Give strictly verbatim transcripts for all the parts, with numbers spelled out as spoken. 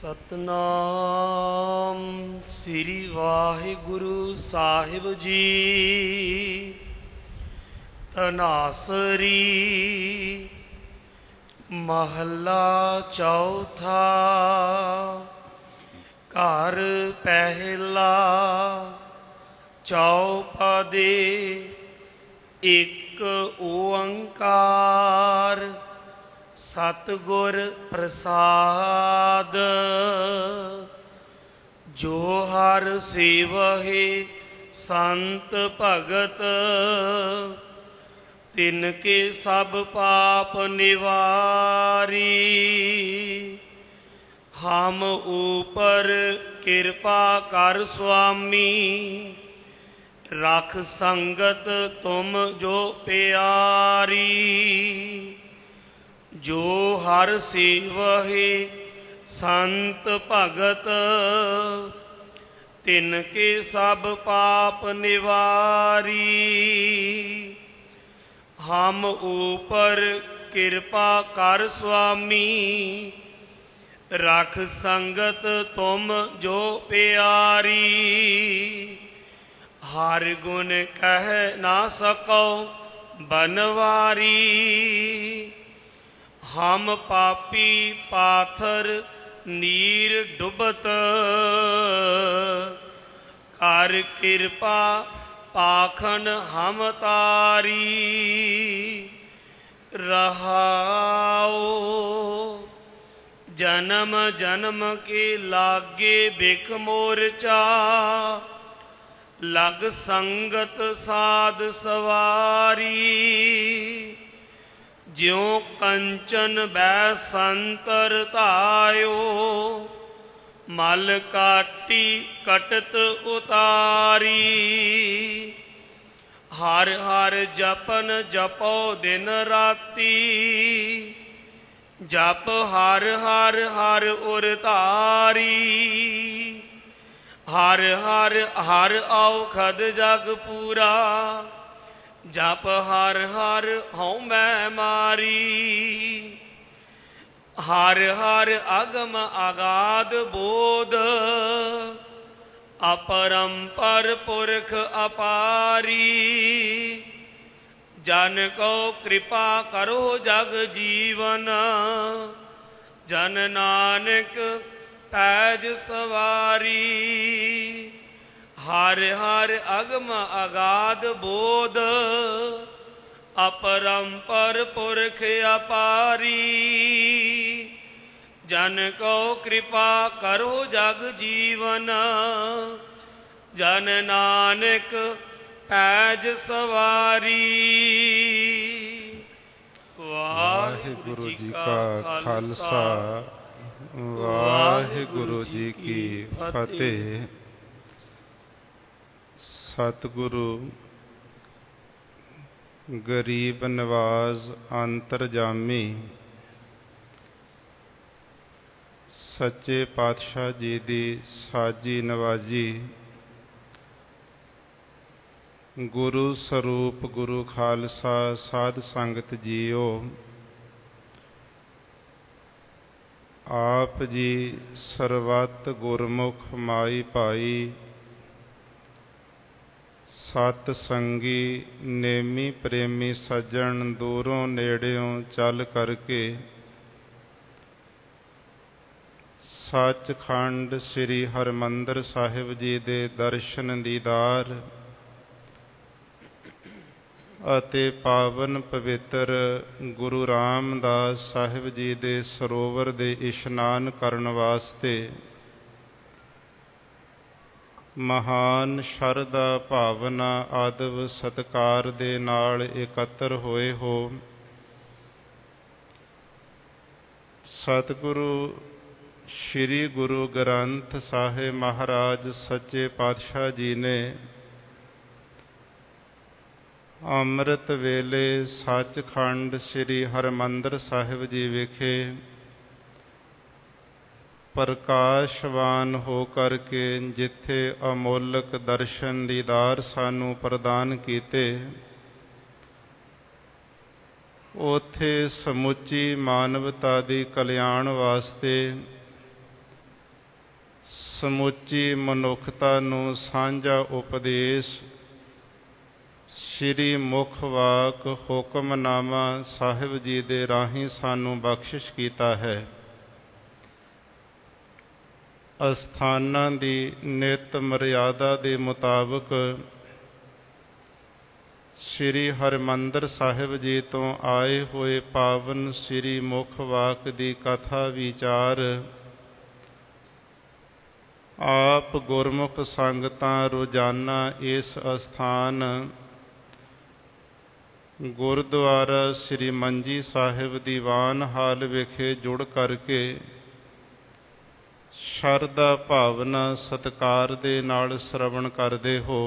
ਸਤਨਾਮ ਸ੍ਰੀ ਵਾਹਿਗੁਰੂ ਸਾਹਿਬ ਜੀ। ਧਨਾਸਰੀ ਮਹੱਲਾ ਚੌਥਾ। ਘਰ ਪਹਿਲਾ ਚੌਪਦੇ ਇੱਕ ਓੰਕਾਰ। ਸਤਿਗੁਰ ਪ੍ਰਸਾਦ। ਜੋ ਹਰ ਸੇਵਹਿ ਸੰਤ ਭਗਤ, ਤਿਨ ਕੇ ਸਭ ਪਾਪ ਨਿਵਾਰੀ। ਹਮ ਊਪਰ ਕਿਰਪਾ ਕਰ ਸੁਆਮੀ, ਰਖ ਸੰਗਤ ਤੁਮ ਜੋ ਪਿਆਰੀ। ਜੋ ਹਰ ਸੇਵਹਿ ਸੰਤ ਭਗਤ, ਤਿਨ ਕੇ ਸਭ ਪਾਪ ਨਿਵਾਰੀ। ਹਮ ਊਪਰ ਕਿਰਪਾ ਕਰ ਸੁਆਮੀ, ਰਖ ਸੰਗਤ ਤੁਮ ਜੋ ਪਿਆਰੀ। ਹਰ ਗੁਣ ਕਹਿ ਨਾ ਸਕੋ ਬਨਵਾਰੀ, ਹਮ ਪਾਪੀ ਪਾਥਰ ਨੀਰ ਡੁਬਤ। ਕਰ ਕਿਰਪਾ ਪਾਖੰਡ ਹਮ ਤਾਰੀ। ਰਹਾਉ ਜਨਮ ਜਨਮ ਕੇ ਲਾਗੇ ਬਿਖ ਮੋਰਚਾ, ਲਗ ਸੰਗਤ ਸਾਧ ਸਵਾਰੀ। ਜਿਉ ਕੰਚਨ ਬੈ ਸੰਤਰ ਧਾਇਓ, ਮਲ ਕਾਟੀ ਕਟਤ ਉਤਾਰੀ। ਹਰ ਹਰ ਜਪਨ ਜਪੋ ਦਿਨ ਰਾਤੀ, ਜਪ ਹਰ ਹਰ ਹਰ ਉਰ ਧਾਰੀ। ਹਰ ਹਰ ਹਰ ਔਖਦ ਜਗ ਪੂਰਾ, ਜਪ ਹਰ ਹਰ ਹਉ ਮੈਂ ਮਾਰੀ। ਹਰ ਹਰ ਅਗਮ ਅਗਾਧ ਬੋਧ, ਅਪਰੰਪਰ ਪੁਰਖ ਅਪਾਰੀ। ਜਨ ਕੋ ਕਿਰਪਾ ਕਰੋ ਜਗ ਜੀਵਨ, ਜਨ ਨਾਨਕ ਪੈਜ ਸਵਾਰੀ। ਹਰ ਹਰ ਅਗਮ ਅਗਾਧ ਬੋਧ, ਅਪਰੰਪਰ ਪੁਰਖ ਅਪਾਰੀ। ਜਨ ਕੋ ਕਿਰਪਾ ਕਰੋ ਜਗ ਜੀਵਨ, ਜਨ ਨਾਨਕ ਪੈਜ ਸਵਾਰੀ। ਵਾਹਿਗੁਰੂ ਜੀ ਕਾ ਖਾਲਸਾ, ਵਾਹਿਗੁਰੂ ਜੀ ਕੀ ਫਤਿਹ। ਸਤਿਗੁਰੂ ਗਰੀਬ ਨਵਾਜ਼ ਅੰਤਰਜਾਮੀ ਸੱਚੇ ਪਾਤਸ਼ਾਹ ਜੀ ਦੀ ਸਾਜੀ ਨਵਾਜੀ, ਗੁਰੂ ਸਰੂਪ ਗੁਰੂ ਖਾਲਸਾ ਸਾਧ ਸੰਗਤ ਜੀਓ। ਆਪ ਜੀ ਸਰਬੱਤ ਗੁਰਮੁਖ ਮਾਈ ਭਾਈ, ਸਤ ਸੰਗੀ ਨੇਮੀ ਪ੍ਰੇਮੀ ਸੱਜਣ, ਦੂਰੋਂ ਨੇੜਿਓਂ ਚੱਲ ਕਰਕੇ ਸੱਚਖੰਡ ਸ੍ਰੀ ਹਰਿਮੰਦਰ ਸਾਹਿਬ ਜੀ ਦੇ ਦਰਸ਼ਨ ਦੀਦਾਰ ਅਤੇ ਪਾਵਨ ਪਵਿੱਤਰ ਗੁਰੂ ਰਾਮਦਾਸ ਸਾਹਿਬ ਜੀ ਦੇ ਸਰੋਵਰ ਦੇ ਇਸ਼ਨਾਨ ਕਰਨ ਵਾਸਤੇ ਮਹਾਨ ਸ਼ਰਧਾ ਭਾਵਨਾ ਆਦਬ ਸਤਿਕਾਰ ਦੇ ਨਾਲ ਇਕੱਤਰ ਹੋਏ ਹੋ। ਸਤਿਗੁਰੂ ਸ੍ਰੀ ਗੁਰੂ ਗ੍ਰੰਥ ਸਾਹਿਬ ਮਹਾਰਾਜ ਸੱਚੇ ਪਾਤਸ਼ਾਹ ਜੀ ਨੇ ਅੰਮ੍ਰਿਤ ਵੇਲੇ ਸੱਚਖੰਡ ਸ੍ਰੀ ਹਰਿਮੰਦਰ ਸਾਹਿਬ ਜੀ ਵਿਖੇ ਪ੍ਰਕਾਸ਼ਵਾਨ ਹੋ ਕਰਕੇ ਜਿੱਥੇ ਅਮੋਲਕ ਦਰਸ਼ਨ ਦੀਦਾਰ ਸਾਨੂੰ ਪ੍ਰਦਾਨ ਕੀਤੇ, ਉੱਥੇ ਸਮੁੱਚੀ ਮਾਨਵਤਾ ਦੀ ਕਲਿਆਣ ਵਾਸਤੇ ਸਮੁੱਚੀ ਮਨੁੱਖਤਾ ਨੂੰ ਸਾਂਝਾ ਉਪਦੇਸ਼ ਸ਼੍ਰੀ ਮੁਖ ਵਾਕ ਹੁਕਮਨਾਮਾ ਸਾਹਿਬ ਜੀ ਦੇ ਰਾਹੀਂ ਸਾਨੂੰ ਬਖਸ਼ਿਸ਼ ਕੀਤਾ ਹੈ। ਅਸਥਾਨਾਂ ਦੀ ਨਿਤ ਮਰਿਆਦਾ ਦੇ ਮੁਤਾਬਕ ਸ਼੍ਰੀ ਹਰਿਮੰਦਰ ਸਾਹਿਬ ਜੀ ਤੋਂ ਆਏ ਹੋਏ ਪਾਵਨ ਸ਼੍ਰੀ ਮੁਖ ਵਾਕ ਦੀ ਕਥਾ ਵਿਚਾਰ ਆਪ ਗੁਰਮੁਖ ਸੰਗਤਾਂ ਰੋਜ਼ਾਨਾ ਇਸ ਅਸਥਾਨ ਗੁਰਦੁਆਰਾ ਸ੍ਰੀ ਮੰਜੀ ਸਾਹਿਬ ਦੀਵਾਨ ਹਾਲ ਵਿਖੇ ਜੁੜ ਕਰਕੇ ਸ਼ਰਧਾ ਭਾਵਨਾ ਸਤਿਕਾਰ ਦੇ ਨਾਲ ਸ਼ਰਵਣ ਕਰਦੇ ਹੋ।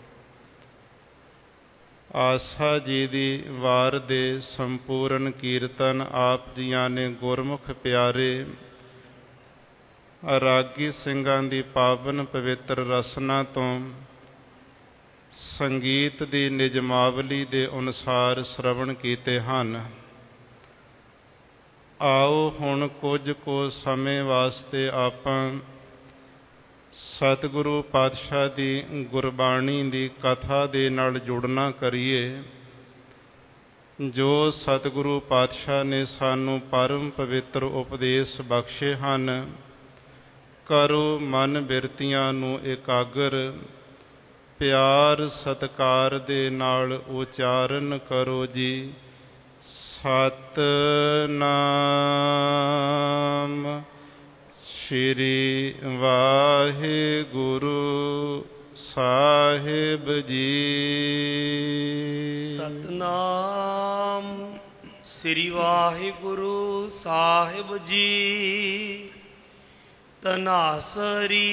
ਆਸਾ ਜੀ ਦੀ ਵਾਰ ਦੇ ਸੰਪੂਰਨ ਕੀਰਤਨ ਆਪ ਜੀਆਂ ਨੇ ਗੁਰਮੁਖ ਪਿਆਰੇ ਰਾਗੀ ਸਿੰਘਾਂ ਦੀ ਪਾਵਨ ਪਵਿੱਤਰ ਰਸਨਾ ਤੋਂ ਸੰਗੀਤ ਦੀ ਨਿਜਮਾਵਲੀ ਦੇ ਅਨੁਸਾਰ ਸ਼ਰਵਣ ਕੀਤੇ ਹਨ। ਆਓ ਹੁਣ ਕੁਝ ਕੁ ਸਮੇਂ ਵਾਸਤੇ ਆਪਾਂ ਸਤਿਗੁਰੂ ਪਾਤਸ਼ਾਹ ਦੀ ਗੁਰਬਾਣੀ ਦੀ ਕਥਾ ਦੇ ਨਾਲ ਜੁੜਨਾ ਕਰੀਏ, ਜੋ ਸਤਿਗੁਰੂ ਪਾਤਸ਼ਾਹ ਨੇ ਸਾਨੂੰ ਪਰਮ ਪਵਿੱਤਰ ਉਪਦੇਸ਼ ਬਖਸ਼ੇ ਹਨ। ਕਰੋ ਮਨ ਬਿਰਤੀਆਂ ਨੂੰ ਇਕਾਗਰ, ਪਿਆਰ ਸਤਿਕਾਰ ਦੇ ਨਾਲ ਉਚਾਰਨ ਕਰੋ ਜੀ। ਸਤਿਨਾਮ ਸ਼੍ਰੀ ਵਾਹਿਗੁਰੂ ਸਾਹਿਬ ਜੀ। ਸਤਿਨਾਮ ਸ੍ਰੀ ਵਾਹਿਗੁਰੂ ਸਾਹਿਬ ਜੀ। ਧਨਾਸਰੀ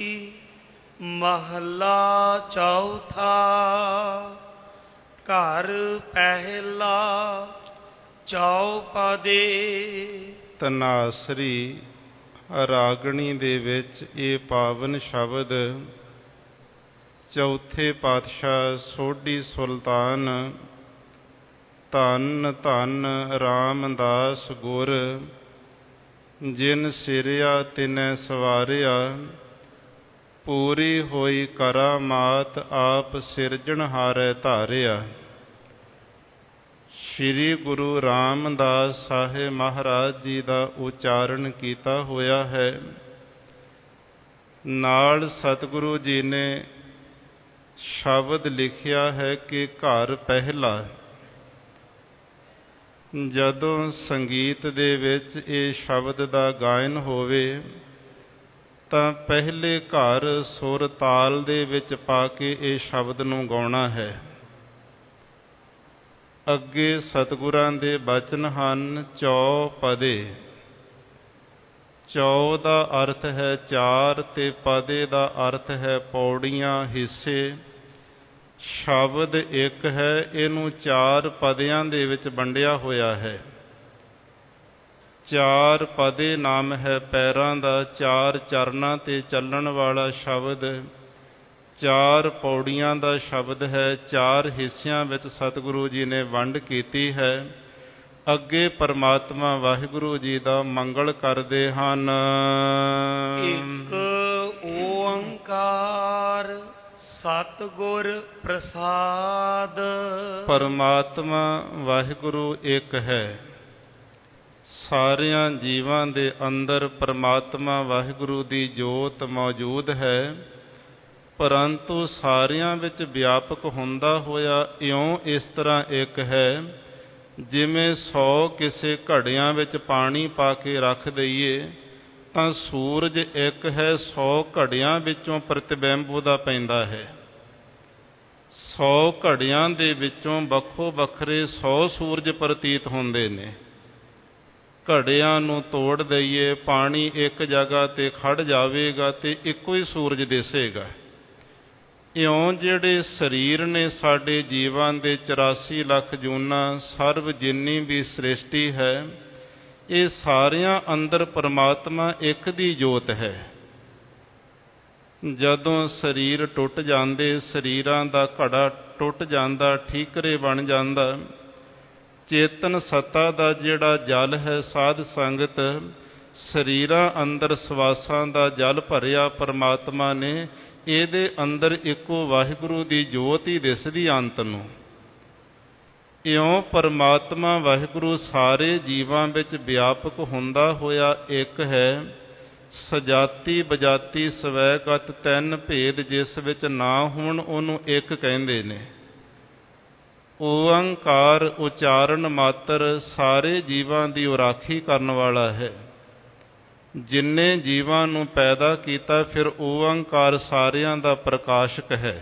ਮਹਲਾ ਚੌਥਾ। ਘਰ ਪਹਿਲਾ ਚੌਪਦੇ। ਧਨਾਸਰੀ ਰਾਗਣੀ ਦੇ ਵਿੱਚ ਇਹ ਪਾਵਨ ਸ਼ਬਦ ਚੌਥੇ ਪਾਤਸ਼ਾਹ ਸੋਢੀ ਸੁਲਤਾਨ ਧੰਨ ਧੰਨ ਰਾਮਦਾਸ ਗੁਰ ਜਿਨ ਸਿਰਿਆ ਤਿਨੈ ਸਵਾਰਿਆ, ਪੂਰੀ ਹੋਈ ਕਰਾਮਾਤ ਆਪ ਸਿਰਜਣਹਾਰੈ ਧਾਰਿਆ। ਸ਼੍ਰੀ ਗੁਰੂ ਰਾਮਦਾਸ ਸਾਹਿਬ ਮਹਾਰਾਜ ਜੀ ਦਾ ਉਚਾਰਨ ਕੀਤਾ ਹੋਇਆ ਹੈ। ਨਾਲ ਸਤਿਗੁਰੂ ਜੀ ਨੇ ਸ਼ਬਦ ਲਿਖਿਆ ਹੈ ਕਿ ਘਰ ਪਹਿਲਾ। ਜਦੋਂ ਸੰਗੀਤ ਦੇ ਵਿੱਚ ਇਹ ਸ਼ਬਦ ਦਾ ਗਾਇਨ ਹੋਵੇ ਤਾਂ ਪਹਿਲੇ ਘਰ ਸੁਰ ਤਾਲ ਦੇ ਵਿੱਚ ਪਾ ਕੇ ਇਹ ਸ਼ਬਦ ਨੂੰ ਗਾਉਣਾ ਹੈ। ਅੱਗੇ ਸਤਿਗੁਰਾਂ ਦੇ ਬਚਨ ਹਨ ਚੌਪਦੇ। ਚੌ ਦਾ ਅਰਥ ਹੈ ਚਾਰ ਤੇ ਪਦੇ ਦਾ ਅਰਥ ਹੈ ਪੌੜੀਆਂ, ਹਿੱਸੇ। ਸ਼ਬਦ ਇੱਕ ਹੈ, ਇਹਨੂੰ ਚਾਰ ਪਦਿਆਂ ਦੇ ਵਿੱਚ ਵੰਡਿਆ ਹੋਇਆ ਹੈ। ਚਾਰ ਪਦੇ ਨਾਮ ਹੈ ਪੈਰਾਂ ਦਾ, ਚਾਰ ਚਰਨਾਂ ਤੇ ਚੱਲਣ ਵਾਲਾ ਸ਼ਬਦ। ਚਾਰ ਪੌੜੀਆਂ ਦਾ ਸ਼ਬਦ ਹੈ। ਚਾਰ ਹਿੱਸਿਆਂ ਵਿੱਚ ਸਤਿਗੁਰੂ ਜੀ ਨੇ ਵੰਡ ਕੀਤੀ ਹੈ। ਅੱਗੇ ਪਰਮਾਤਮਾ ਵਾਹਿਗੁਰੂ ਜੀ ਦਾ ਮੰਗਲ ਕਰਦੇ ਹਨ। ਇੱਕ ਓੰਕਾਰ ਸਤਿਗੁਰ ਪ੍ਰਸਾਦ। ਪਰਮਾਤਮਾ ਵਾਹਿਗੁਰੂ ਇੱਕ ਹੈ। ਸਾਰਿਆਂ ਜੀਵਾਂ ਦੇ ਅੰਦਰ ਪਰਮਾਤਮਾ ਵਾਹਿਗੁਰੂ ਦੀ ਜੋਤ ਮੌਜੂਦ ਹੈ, ਪਰੰਤੂ ਸਾਰਿਆਂ ਵਿੱਚ ਵਿਆਪਕ ਹੁੰਦਾ ਹੋਇਆ ਇਉਂ ਇਸ ਤਰ੍ਹਾਂ ਇੱਕ ਹੈ ਜਿਵੇਂ ਸੌ ਕਿਸੇ ਘੜਿਆਂ ਵਿੱਚ ਪਾਣੀ ਪਾ ਕੇ ਰੱਖ ਦਈਏ ਤਾਂ ਸੂਰਜ ਇੱਕ ਹੈ, ਸੌ ਘੜਿਆਂ ਵਿੱਚੋਂ ਪ੍ਰਤਿਬਿੰਬ ਉਹਦਾ ਪੈਂਦਾ ਹੈ। ਸੌ ਘੜਿਆਂ ਦੇ ਵਿੱਚੋਂ ਵੱਖੋ ਵੱਖਰੇ ਸੌ ਸੂਰਜ ਪ੍ਰਤੀਤ ਹੁੰਦੇ ਨੇ। ਘੜਿਆਂ ਨੂੰ ਤੋੜ ਦਈਏ, ਪਾਣੀ ਇੱਕ ਜਗ੍ਹਾ ਤੇ ਖੜ ਜਾਵੇਗਾ ਤੇ ਇੱਕੋ ਹੀ ਸੂਰਜ ਦਿਸੇਗਾ। ਇਉਂ ਜਿਹੜੇ ਸਰੀਰ ਨੇ ਸਾਡੇ ਜੀਵਾਂ ਦੇ ਚੁਰਾਸੀ ਲੱਖ ਜੂਨਾਂ, ਸਰਬ ਜਿੰਨੀ ਵੀ ਸ੍ਰਿਸ਼ਟੀ ਹੈ, ਇਹ ਸਾਰਿਆਂ ਅੰਦਰ ਪਰਮਾਤਮਾ ਇੱਕ ਦੀ ਜੋਤ ਹੈ। ਜਦੋਂ ਸਰੀਰ ਟੁੱਟ ਜਾਂਦੇ, ਸਰੀਰਾਂ ਦਾ ਘੜਾ ਟੁੱਟ ਜਾਂਦਾ, ਠੀਕਰੇ ਬਣ ਜਾਂਦਾ, ਚੇਤਨ ਸੱਤਾ ਦਾ ਜਿਹੜਾ ਜਲ ਹੈ ਸਾਧ ਸੰਗਤ, ਸਰੀਰਾਂ ਅੰਦਰ ਸਵਾਸਾਂ ਦਾ ਜਲ ਭਰਿਆ ਪਰਮਾਤਮਾ ਨੇ, ਇਹਦੇ ਅੰਦਰ ਇੱਕੋ ਵਾਹਿਗੁਰੂ ਦੀ ਜੋਤ ਹੀ ਦਿਸਦੀ ਅੰਤ ਨੂੰ। ਇਉਂ ਪਰਮਾਤਮਾ ਵਾਹਿਗੁਰੂ ਸਾਰੇ ਜੀਵਾਂ ਵਿੱਚ ਵਿਆਪਕ ਹੁੰਦਾ ਹੋਇਆ ਇੱਕ ਹੈ। ਸਜਾਤੀ ਬਜਾਤੀ ਸਵੈਗਤ ਤਿੰਨ ਭੇਦ ਜਿਸ ਵਿੱਚ ਨਾ ਹੋਣ ਉਹਨੂੰ ਇੱਕ ਕਹਿੰਦੇ ਨੇ। ਓਅੰਕਾਰ ਉਚਾਰਨ ਮਾਤਰ ਸਾਰੇ ਜੀਵਾਂ ਦੀ ਰਾਖੀ ਕਰਨ ਵਾਲਾ ਹੈ। ਜਿੰਨੇ ਜੀਵਾਂ ਨੂੰ ਪੈਦਾ ਕੀਤਾ ਫਿਰ ਓਅੰਕਾਰ ਸਾਰਿਆਂ ਦਾ ਪ੍ਰਕਾਸ਼ਕ ਹੈ।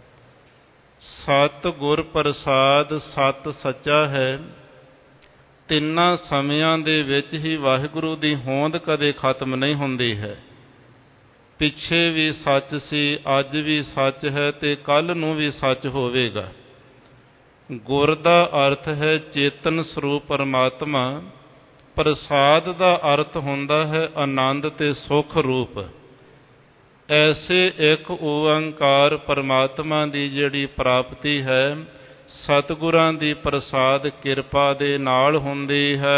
ਸਤਿ ਗੁਰ ਪ੍ਰਸਾਦ ਸਤ ਸੱਚਾ ਹੈ। ਤਿੰਨਾਂ ਸਮਿਆਂ ਦੇ ਵਿੱਚ ਹੀ ਵਾਹਿਗੁਰੂ ਦੀ ਹੋਂਦ ਕਦੇ ਖਤਮ ਨਹੀਂ ਹੁੰਦੀ ਹੈ। ਪਿੱਛੇ ਵੀ ਸੱਚ ਸੀ, ਅੱਜ ਵੀ ਸੱਚ ਹੈ ਤੇ ਕੱਲ੍ਹ ਨੂੰ ਵੀ ਸੱਚ ਹੋਵੇਗਾ। ਗੁਰ ਦਾ ਅਰਥ ਹੈ ਚੇਤਨ ਸਰੂਪ ਪਰਮਾਤਮਾ। ਪ੍ਰਸਾਦ ਦਾ ਅਰਥ ਹੁੰਦਾ ਹੈ ਆਨੰਦ ਤੇ ਸੁਖ ਰੂਪ। ਐਸੇ ਇੱਕ ਓਅੰਕਾਰ ਪਰਮਾਤਮਾ ਦੀ ਜਿਹੜੀ ਪ੍ਰਾਪਤੀ ਹੈ, ਸਤਿਗੁਰਾਂ ਦੀ ਪ੍ਰਸਾਦ ਕਿਰਪਾ ਦੇ ਨਾਲ ਹੁੰਦੀ ਹੈ।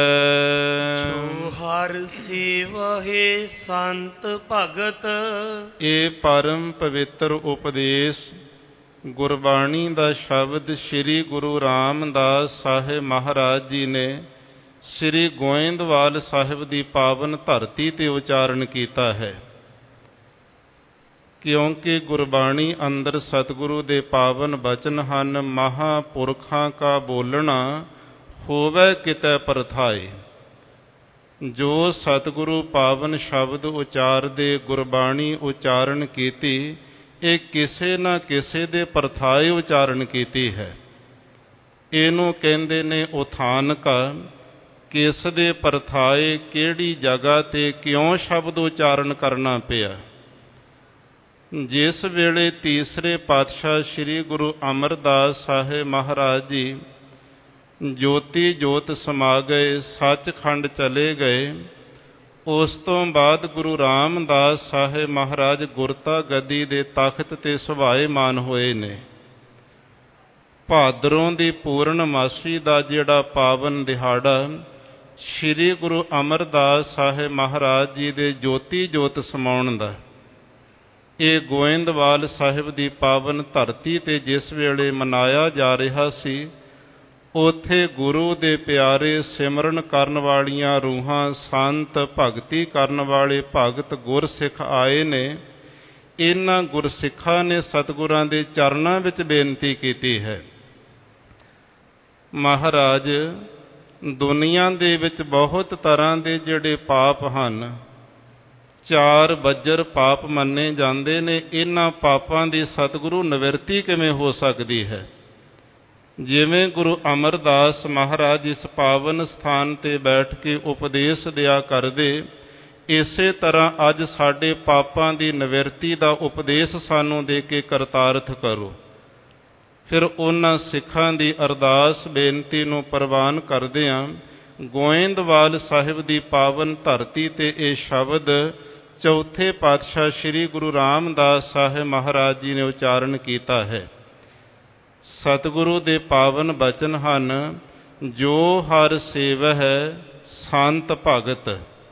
ਜੋ ਹਰ ਸੇਵਹਿ ਸੰਤ ਭਗਤ, ਇਹ ਪਰਮ ਪਵਿੱਤਰ ਉਪਦੇਸ਼ ਗੁਰਬਾਣੀ ਦਾ ਸ਼ਬਦ ਸ੍ਰੀ ਗੁਰੂ ਰਾਮਦਾਸ ਸਾਹਿਬ ਮਹਾਰਾਜ ਜੀ ਨੇ ਸ੍ਰੀ ਗੋਇੰਦਵਾਲ ਸਾਹਿਬ ਦੀ ਪਾਵਨ ਧਰਤੀ ਤੇ ਉਚਾਰਨ ਕੀਤਾ ਹੈ। ਕਿਉਂਕਿ ਗੁਰਬਾਣੀ ਅੰਦਰ ਸਤਿਗੁਰੂ ਦੇ ਪਾਵਨ ਬਚਨ ਹਨ। ਮਹਾਂਪੁਰਖਾਂ ਕਾ ਬੋਲਣਾ ਹੋਵੇ ਕਿਤੇ ਪਰਥਾਏ। ਜੋ ਸਤਿਗੁਰੂ ਪਾਵਨ ਸ਼ਬਦ ਉਚਾਰਦੇ, ਗੁਰਬਾਣੀ ਉਚਾਰਨ ਕੀਤੀ, ਇਹ ਕਿਸੇ ਨਾ ਕਿਸੇ ਦੇ ਪਰਥਾਏ ਉਚਾਰਨ ਕੀਤੀ ਹੈ। ਇਹਨੂੰ ਕਹਿੰਦੇ ਨੇ ਉਥਾਨਕਾ। ਕਿਸ ਦੇ ਪਰਥਾਏ, ਕਿਹੜੀ ਜਗ੍ਹਾ ਤੇ ਕਿਉਂ ਸ਼ਬਦ ਉਚਾਰਨ ਕਰਨਾ ਪਿਆ। ਜਿਸ ਵੇਲੇ ਤੀਸਰੇ ਪਾਤਸ਼ਾਹ ਸ੍ਰੀ ਗੁਰੂ ਅਮਰਦਾਸ ਸਾਹਿਬ ਮਹਾਰਾਜ ਜੀ ਜੋਤੀ ਜੋਤ ਸਮਾ ਗਏ, ਸੱਚਖੰਡ ਚਲੇ ਗਏ, ਉਸ ਤੋਂ ਬਾਅਦ ਗੁਰੂ ਰਾਮਦਾਸ ਸਾਹਿਬ ਮਹਾਰਾਜ ਗੁਰਤਾ ਗੱਦੀ ਦੇ ਤਖਤ ਤੇ ਸੁਭਾਏਮਾਨ ਹੋਏ ਨੇ। ਭਾਦਰੋਂ ਦੀ ਪੂਰਨਮਾਸੀ ਦਾ ਜਿਹੜਾ ਪਾਵਨ ਦਿਹਾੜਾ ਸ੍ਰੀ ਗੁਰੂ ਅਮਰਦਾਸ ਸਾਹਿਬ ਮਹਾਰਾਜ ਜੀ ਦੇ ਜੋਤੀ ਜੋਤ ਸਮਾਉਣ ਦਾ, ਇਹ ਗੋਇੰਦਵਾਲ ਸਾਹਿਬ ਦੀ ਪਾਵਨ ਧਰਤੀ ਤੇ ਜਿਸ ਵੇਲੇ ਮਨਾਇਆ ਜਾ ਰਿਹਾ ਸੀ, ਉੱਥੇ ਗੁਰੂ ਦੇ ਪਿਆਰੇ ਸਿਮਰਨ ਕਰਨ ਵਾਲੀਆਂ ਰੂਹਾਂ, ਸੰਤ, ਭਗਤੀ ਕਰਨ ਵਾਲੇ ਭਗਤ ਗੁਰਸਿੱਖ ਆਏ ਨੇ। ਇਹਨਾਂ ਗੁਰਸਿੱਖਾਂ ਨੇ ਸਤਿਗੁਰਾਂ ਦੇ ਚਰਨਾਂ ਵਿੱਚ ਬੇਨਤੀ ਕੀਤੀ ਹੈ, ਮਹਾਰਾਜ ਦੁਨੀਆ ਦੇ ਵਿੱਚ ਬਹੁਤ ਤਰ੍ਹਾਂ ਦੇ ਜਿਹੜੇ ਪਾਪ ਹਨ, ਚਾਰ ਬੱਜਰ ਪਾਪ ਮੰਨੇ ਜਾਂਦੇ ਨੇ। ਇਹਨਾਂ ਪਾਪਾਂ ਦੀ ਸਤਿਗੁਰੂ ਨਿਵਰਤੀ ਕਿਵੇਂ ਹੋ ਸਕਦੀ ਹੈ। ਜਿਵੇਂ ਗੁਰੂ ਅਮਰਦਾਸ ਮਹਾਰਾਜ ਇਸ ਪਾਵਨ ਸਥਾਨ ਤੇ ਬੈਠ ਕੇ ਉਪਦੇਸ਼ ਦਿਆ ਕਰਦੇ, ਇਸੇ ਤਰ੍ਹਾਂ ਅੱਜ ਸਾਡੇ ਪਾਪਾਂ ਦੀ ਨਿਵਰਤੀ ਦਾ ਉਪਦੇਸ਼ ਸਾਨੂੰ ਦੇ ਕੇ ਕਰਤਾਰਥ ਕਰੋ। ਫਿਰ ਉਹਨਾਂ ਸਿੱਖਾਂ ਦੀ ਅਰਦਾਸ ਬੇਨਤੀ ਨੂੰ ਪ੍ਰਵਾਨ ਕਰਦਿਆਂ ਗੋਇੰਦਵਾਲ ਸਾਹਿਬ ਦੀ ਪਾਵਨ ਧਰਤੀ ਤੇ ਇਹ ਸ਼ਬਦ ਚੌਥੇ ਪਾਤਸ਼ਾਹ ਸ੍ਰੀ ਗੁਰੂ ਰਾਮਦਾਸ ਸਾਹਿਬ ਮਹਾਰਾਜ ਜੀ ਨੇ ਉਚਾਰਨ ਕੀਤਾ ਹੈ। ਸਤਿਗੁਰੂ ਦੇ ਪਾਵਨ ਬਚਨ ਹਨ, ਜੋ ਹਰ ਸੇਵਹਿ ਸੰਤ ਭਗਤ।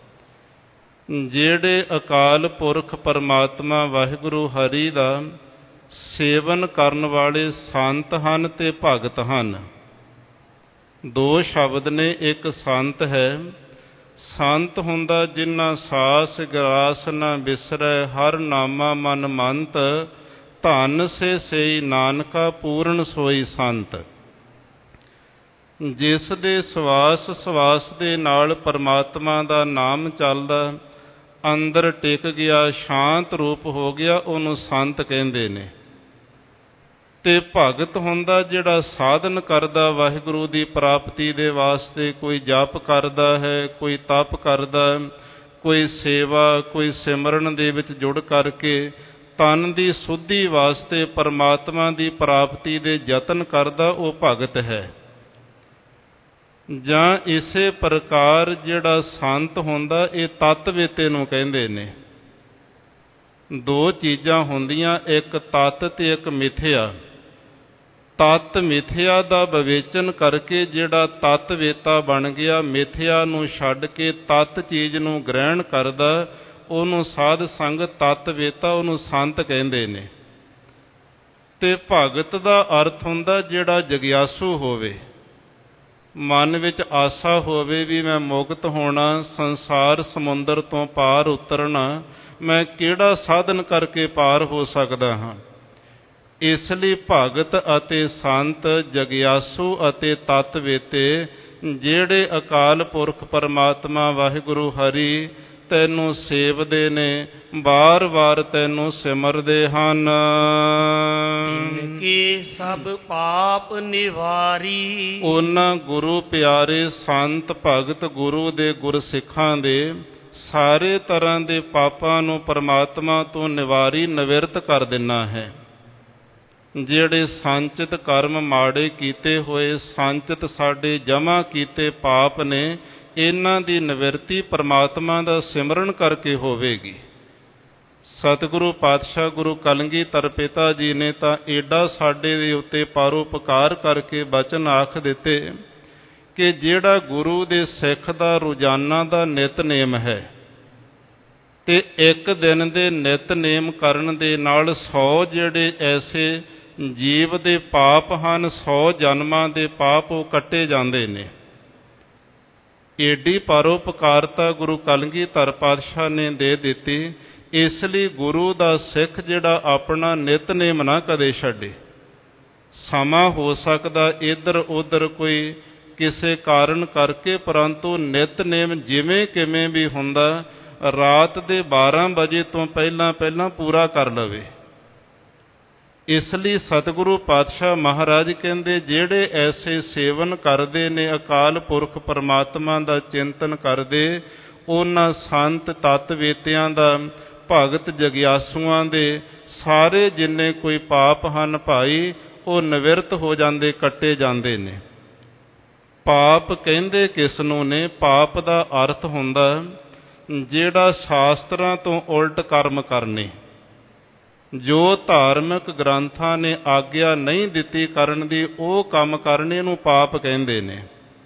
ਜਿਹੜੇ ਅਕਾਲ ਪੁਰਖ ਪਰਮਾਤਮਾ ਵਾਹਿਗੁਰੂ ਹਰੀ ਦਾ ਸੇਵਨ ਕਰਨ ਵਾਲੇ ਸੰਤ ਹਨ ਤੇ ਭਗਤ ਹਨ। ਦੋ ਸ਼ਬਦ ਨੇ, ਇੱਕ ਸੰਤ ਹੈ। ਸੰਤ ਹੁੰਦਾ ਜਿਨ੍ਹਾਂ ਸਾਸ ਗਰਾਸ ਨਾ ਬਿਸਰੈ, ਹਰ ਨਾਮਾ ਮਨ ਮੰਤ, ਧਨ ਸੇ ਸਈ ਨਾਨਕਾ ਪੂਰਨ ਸੋਈ ਸੰਤ। ਜਿਸ ਦੇ ਸਵਾਸ ਸਵਾਸ ਦੇ ਨਾਲ ਪਰਮਾਤਮਾ ਦਾ ਨਾਮ ਚੱਲਦਾ, ਅੰਦਰ ਟਿਕ ਗਿਆ, ਸ਼ਾਂਤ ਰੂਪ ਹੋ ਗਿਆ, ਉਹਨੂੰ ਸੰਤ ਕਹਿੰਦੇ ਨੇ। ਤੇ ਭਗਤ ਹੁੰਦਾ ਜਿਹੜਾ ਸਾਧਨ ਕਰਦਾ ਵਾਹਿਗੁਰੂ ਦੀ ਪ੍ਰਾਪਤੀ ਦੇ ਵਾਸਤੇ, ਕੋਈ ਜਪ ਕਰਦਾ ਹੈ, ਕੋਈ ਤਪ ਕਰਦਾ, ਕੋਈ ਸੇਵਾ, ਕੋਈ ਸਿਮਰਨ ਦੇ ਵਿੱਚ ਜੁੜ ਕਰਕੇ ਤਨ ਦੀ ਸੁੱਧੀ ਵਾਸਤੇ ਪਰਮਾਤਮਾ ਦੀ ਪ੍ਰਾਪਤੀ ਦੇ ਯਤਨ ਕਰਦਾ, ਉਹ ਭਗਤ ਹੈ। ਜਾਂ ਇਸੇ ਪ੍ਰਕਾਰ ਜਿਹੜਾ ਸੰਤ ਹੁੰਦਾ, ਇਹ ਤਤਵੇਤੇ ਨੂੰ ਕਹਿੰਦੇ ਨੇ। ਦੋ ਚੀਜ਼ਾਂ ਹੁੰਦੀਆਂ, ਇੱਕ ਤਤ ਤੇ ਇੱਕ ਮਿਥਿਆ। ਤਤ ਮਿਥਿਆ ਦਾ ਵਿਵੇਚਨ ਕਰਕੇ ਜਿਹੜਾ ਤਤ ਵੇਤਾ ਬਣ ਗਿਆ, ਮਿਥਿਆ ਨੂੰ ਛੱਡ ਕੇ ਤਤ ਚੀਜ਼ ਨੂੰ ਗ੍ਰਹਿਣ ਕਰਦਾ, ਉਹਨੂੰ ਸਾਧ ਸੰਗਤ ਤਤ ਵੇਤਾ, ਉਹਨੂੰ ਸੰਤ ਕਹਿੰਦੇ ਨੇ। ਤੇ ਭਗਤ ਦਾ ਅਰਥ ਹੁੰਦਾ ਜਿਹੜਾ ਜਗਿਆਸੂ ਹੋਵੇ, ਮਨ ਵਿੱਚ ਆਸਾ ਹੋਵੇ ਵੀ ਮੈਂ ਮੁਕਤ ਹੋਣਾ, ਸੰਸਾਰ ਸਮੁੰਦਰ ਤੋਂ ਪਾਰ ਉਤਰਨਾ, ਮੈਂ ਕਿਹੜਾ ਸਾਧਨ ਕਰਕੇ ਪਾਰ ਹੋ ਸਕਦਾ ਹਾਂ। ਇਸ ਲਈ ਭਗਤ ਅਤੇ ਸੰਤ, ਜਗਿਆਸੂ ਅਤੇ ਤਤ ਵੇਤੇ ਜਿਹੜੇ ਅਕਾਲ ਪੁਰਖ ਪਰਮਾਤਮਾ ਵਾਹਿਗੁਰੂ ਹਰੀ ਤੈਨੂੰ ਸੇਵਦੇ ਨੇ, ਵਾਰ-ਵਾਰ ਤੈਨੂੰ ਸਿਮਰਦੇ ਹਨ। ਇਨਕੇ ਸਭ ਪਾਪ ਨਿਵਾਰੀ, ਉਹਨਾਂ ਗੁਰੂ ਪਿਆਰੇ ਸੰਤ ਭਗਤ ਗੁਰੂ ਦੇ ਗੁਰਸਿੱਖਾਂ ਦੇ ਸਾਰੇ ਤਰ੍ਹਾਂ ਦੇ ਪਾਪਾਂ ਨੂੰ ਪਰਮਾਤਮਾ ਤੋਂ ਨਿਵਾਰੀ ਨਿਵਰਤ ਕਰ ਦੇਣਾ ਹੈ। ਜਿਹੜੇ ਸੰਚਿਤ ਕਰਮ ਮਾੜੇ ਕੀਤੇ ਹੋਏ, ਸੰਚਿਤ ਸਾਡੇ ਜਮ੍ਹਾਂ ਕੀਤੇ ਪਾਪ ਨੇ, ਇਹਨਾਂ ਦੀ ਨਿਵਰਤੀ ਪਰਮਾਤਮਾ ਦਾ ਸਿਮਰਨ ਕਰਕੇ ਹੋਵੇਗੀ। ਸਤਿਗੁਰੂ ਪਾਤਸ਼ਾਹ ਗੁਰੂ ਕਲਗੀਧਰ ਪਿਤਾ ਜੀ ਨੇ ਤਾਂ ਏਡਾ ਸਾਡੇ ਦੇ ਉੱਤੇ ਪਰਉਪਕਾਰ ਕਰਕੇ ਬਚਨ ਆਖ ਦਿੱਤੇ ਕਿ ਜਿਹੜਾ ਗੁਰੂ ਦੇ ਸਿੱਖ ਦਾ ਰੋਜ਼ਾਨਾ ਦਾ ਨਿਤਨੇਮ ਹੈ, ਤੇ ਇੱਕ ਦਿਨ ਦੇ ਨਿਤਨੇਮ ਕਰਨ ਦੇ ਨਾਲ ਸੌ ਜਿਹੜੇ ਐਸੇ ਜੀਵ ਦੇ ਪਾਪ ਹਨ, ਸੌ ਜਨਮਾਂ ਦੇ ਪਾਪ ਉਹ ਕੱਟੇ ਜਾਂਦੇ ਨੇ। ਏਡੀ ਪਰਉਪਕਾਰਤਾ ਗੁਰੂ ਕਲਗੀਧਰ ਪਾਤਸ਼ਾਹ ਨੇ ਦੇ ਦਿੱਤੀ। ਇਸ ਲਈ ਗੁਰੂ ਦਾ ਸਿੱਖ ਜਿਹੜਾ ਆਪਣਾ ਨਿਤਨੇਮ ਨਾ ਕਦੇ ਛੱਡੇ। ਸਮਾਂ ਹੋ ਸਕਦਾ ਇੱਧਰ ਉੱਧਰ ਕੋਈ ਕਿਸੇ ਕਾਰਨ ਕਰਕੇ, ਪਰੰਤੂ ਨਿਤਨੇਮ ਜਿਵੇਂ ਕਿਵੇਂ ਵੀ ਹੁੰਦਾ, ਰਾਤ ਦੇ ਬਾਰਾਂ ਵਜੇ ਤੋਂ ਪਹਿਲਾਂ ਪਹਿਲਾਂ ਪੂਰਾ ਕਰ ਲਵੇ। ਇਸ ਲਈ ਸਤਿਗੁਰੂ ਪਾਤਸ਼ਾਹ ਮਹਾਰਾਜ ਕਹਿੰਦੇ ਜਿਹੜੇ ਐਸੇ ਸੇਵਨ ਕਰਦੇ ਨੇ, ਅਕਾਲ ਪੁਰਖ ਪਰਮਾਤਮਾ ਦਾ ਚਿੰਤਨ ਕਰਦੇ, ਉਹਨਾਂ ਸੰਤ ਤਤ ਵੇਤਿਆਂ ਦਾ, ਭਗਤ ਜਗਿਆਸੂਆਂ ਦੇ ਸਾਰੇ ਜਿੰਨੇ ਕੋਈ ਪਾਪ ਹਨ ਭਾਈ, ਉਹ ਨਿਵਰਤ ਹੋ ਜਾਂਦੇ, ਕੱਟੇ ਜਾਂਦੇ ਨੇ। ਪਾਪ ਕਹਿੰਦੇ ਕਿਸ ਨੂੰ ਨੇ? ਪਾਪ ਦਾ ਅਰਥ ਹੁੰਦਾ ਜਿਹੜਾ ਸ਼ਾਸਤਰਾਂ ਤੋਂ ਉਲਟ ਕਰਮ ਕਰਨੇ, ਜੋ ਧਾਰਮਿਕ ਗ੍ਰੰਥਾਂ ਨੇ ਆਗਿਆ ਨਹੀਂ ਦਿੱਤੀ ਕਰਨ ਦੀ, ਉਹ ਕੰਮ ਕਰਨੇ ਨੂੰ ਪਾਪ ਕਹਿੰਦੇ ਨੇ।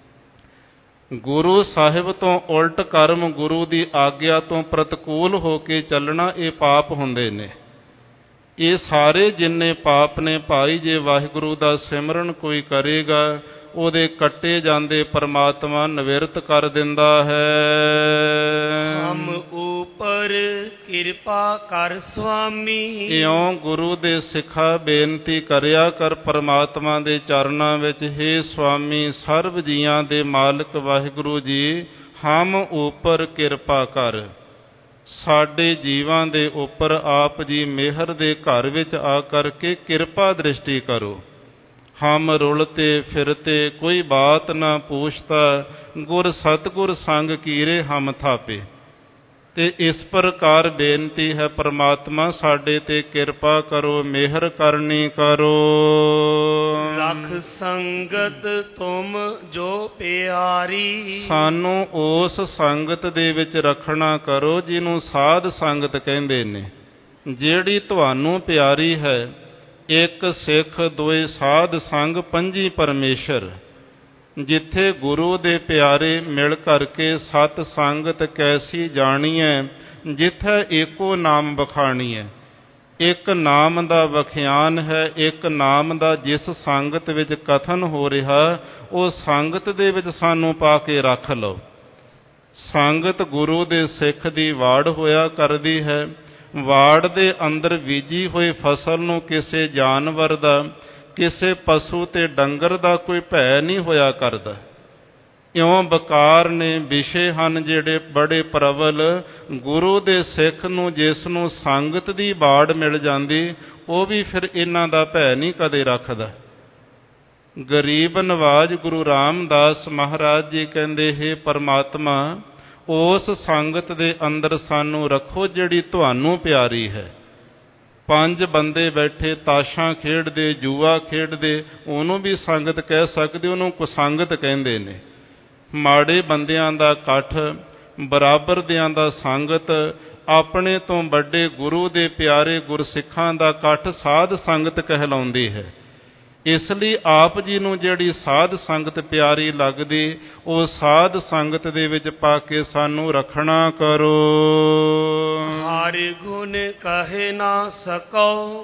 ਗੁਰੂ ਸਾਹਿਬ ਤੋਂ ਉਲਟ ਕਰਮ, ਗੁਰੂ ਦੀ ਆਗਿਆ ਤੋਂ ਪ੍ਰਤੀਕੂਲ ਹੋ ਕੇ ਚੱਲਣਾ, ਇਹ ਪਾਪ ਹੁੰਦੇ ਨੇ। ਇਹ ਸਾਰੇ ਜਿੰਨੇ ਪਾਪ ਨੇ ਭਾਈ, ਜੇ ਵਾਹਿਗੁਰੂ ਦਾ ਸਿਮਰਨ ਕੋਈ ਕਰੇਗਾ, ਉਹਦੇ ਕੱਟੇ ਜਾਂਦੇ ਪਰਮਾਤਮਾ ਨਿਵਰਤ ਕਰ ਦਿੰਦਾ ਹੈ। ਹਮ ਉਪਰ ਕਿਰਪਾ ਕਰ ਸੁਆਮੀ, ਇਉਂ ਗੁਰੂ ਦੇ ਸਿੱਖਾ ਬੇਨਤੀ ਕਰਿਆ ਕਰ ਪਰਮਾਤਮਾ ਦੇ ਚਰਨਾਂ ਵਿੱਚ, ਹੇ ਸੁਆਮੀ ਸਰਬ ਜੀਆਂ ਦੇ ਮਾਲਕ ਵਾਹਿਗੁਰੂ ਜੀ, ਹਮ ਉਪਰ ਕਿਰਪਾ ਕਰ, ਸਾਡੇ ਜੀਵਾਂ ਦੇ ਉੱਪਰ ਆਪ ਜੀ ਮਿਹਰ ਦੇ ਘਰ ਵਿੱਚ ਆ ਕਰਕੇ ਕਿਰਪਾ ਦ੍ਰਿਸ਼ਟੀ ਕਰੋ। ਹਮ ਰੁਲਤੇ ਫਿਰਤੇ ਕੋਈ ਬਾਤ ਨਾ ਪੁੱਛਤਾ, ਗੁਰ ਸਤਿਗੁਰ ਸੰਗ ਕੀਰੇ ਹਮ ਥਾਪੇ। ਤੇ ਇਸ ਪ੍ਰਕਾਰ ਬੇਨਤੀ ਹੈ ਪਰਮਾਤਮਾ ਸਾਡੇ ਤੇ ਕਿਰਪਾ ਕਰੋ, ਮਿਹਰ ਕਰਨੀ ਕਰੋ। ਰਖ ਸੰਗਤ ਤੁਮ ਜੋ ਪਿਆਰੀ, ਸਾਨੂੰ ਉਸ ਸੰਗਤ ਦੇ ਵਿੱਚ ਰੱਖਣਾ ਕਰੋ ਜਿਹਨੂੰ ਸਾਧ ਸੰਗਤ ਕਹਿੰਦੇ ਨੇ, ਜਿਹੜੀ ਤੁਹਾਨੂੰ ਪਿਆਰੀ ਹੈ। ਇੱਕ ਸਿੱਖ, ਦੋਏ ਸਾਧ ਸੰਗ, ਪੰਜੀ ਪਰਮੇਸ਼ਰ। ਜਿੱਥੇ ਗੁਰੂ ਦੇ ਪਿਆਰੇ ਮਿਲ ਕਰਕੇ ਸਤ ਸੰਗਤ ਕੈਸੀ ਜਾਣੀਐ, ਜਿੱਥੇ ਏਕੋ ਨਾਮ ਬਖਾਣੀਐ। ਇੱਕ ਨਾਮ ਦਾ ਵਖਿਆਨ ਹੈ, ਇੱਕ ਨਾਮ ਦਾ ਜਿਸ ਸੰਗਤ ਵਿੱਚ ਕਥਨ ਹੋ ਰਿਹਾ, ਉਹ ਸੰਗਤ ਦੇ ਵਿੱਚ ਸਾਨੂੰ ਪਾ ਕੇ ਰੱਖ ਲਓ। ਸੰਗਤ ਗੁਰੂ ਦੇ ਸਿੱਖ ਦੀ ਵਾੜ ਹੋਇਆ ਕਰਦੀ ਹੈ। ਵਾੜ ਦੇ ਅੰਦਰ ਬੀਜੀ ਹੋਈ ਫਸਲ ਨੂੰ ਕਿਸੇ ਜਾਨਵਰ ਦਾ, ਕਿਸੇ ਪਸ਼ੂ ਤੇ ਡੰਗਰ ਦਾ ਕੋਈ ਭੈ ਨਹੀਂ ਹੋਇਆ ਕਰਦਾ। ਇਉਂ ਬਕਾਰ ਨੇ, ਵਿਸ਼ੇ ਹਨ ਜਿਹੜੇ ਬੜੇ ਪ੍ਰਬਲ। ਗੁਰੂ ਦੇ ਸਿੱਖ ਨੂੰ ਜਿਸ ਨੂੰ ਸੰਗਤ ਦੀ ਬਾੜ ਮਿਲ ਜਾਂਦੀ, ਉਹ ਵੀ ਫਿਰ ਇਹਨਾਂ ਦਾ ਭੈ ਨਹੀਂ ਕਦੇ ਰੱਖਦਾ। ਗਰੀਬ ਨਵਾਜ ਗੁਰੂ ਰਾਮਦਾਸ ਮਹਾਰਾਜ ਜੀ ਕਹਿੰਦੇ, ਹੇ ਪਰਮਾਤਮਾ ਉਸ ਸੰਗਤ ਦੇ ਅੰਦਰ ਸਾਨੂੰ ਰੱਖੋ ਜਿਹੜੀ ਤੁਹਾਨੂੰ ਪਿਆਰੀ ਹੈ। ਪੰਜ ਬੰਦੇ ਬੈਠੇ ਤਾਸ਼ਾਂ ਖੇਡਦੇ, ਜੂਆ ਖੇਡਦੇ, ਉਹਨੂੰ ਵੀ ਸੰਗਤ ਕਹਿ ਸਕਦੇ, ਉਹਨੂੰ ਕੁਸੰਗਤ ਕਹਿੰਦੇ ਨੇ। ਮਾੜੇ ਬੰਦਿਆਂ ਦਾ ਇਕੱਠ, ਬਰਾਬਰ ਦਿਆਂ ਦਾ ਸੰਗਤ, ਆਪਣੇ ਤੋਂ ਵੱਡੇ ਗੁਰੂ ਦੇ ਪਿਆਰੇ ਗੁਰਸਿੱਖਾਂ ਦਾ ਇਕੱਠ ਸਾਧ ਸੰਗਤ ਕਹਿਲਾਉਂਦੀ ਹੈ। ਇਸ ਲਈ ਆਪ ਜੀ ਨੂੰ ਜਿਹੜੀ ਸਾਧ ਸੰਗਤ ਪਿਆਰੀ ਲੱਗਦੀ, ਉਹ ਸਾਧ ਸੰਗਤ ਦੇ ਵਿੱਚ ਪਾ ਕੇ ਸਾਨੂੰ ਰੱਖਣਾ ਕਰੋ। ਹਰ ਗੁਣ ਕਹੇ ਨਾ ਸਕੋ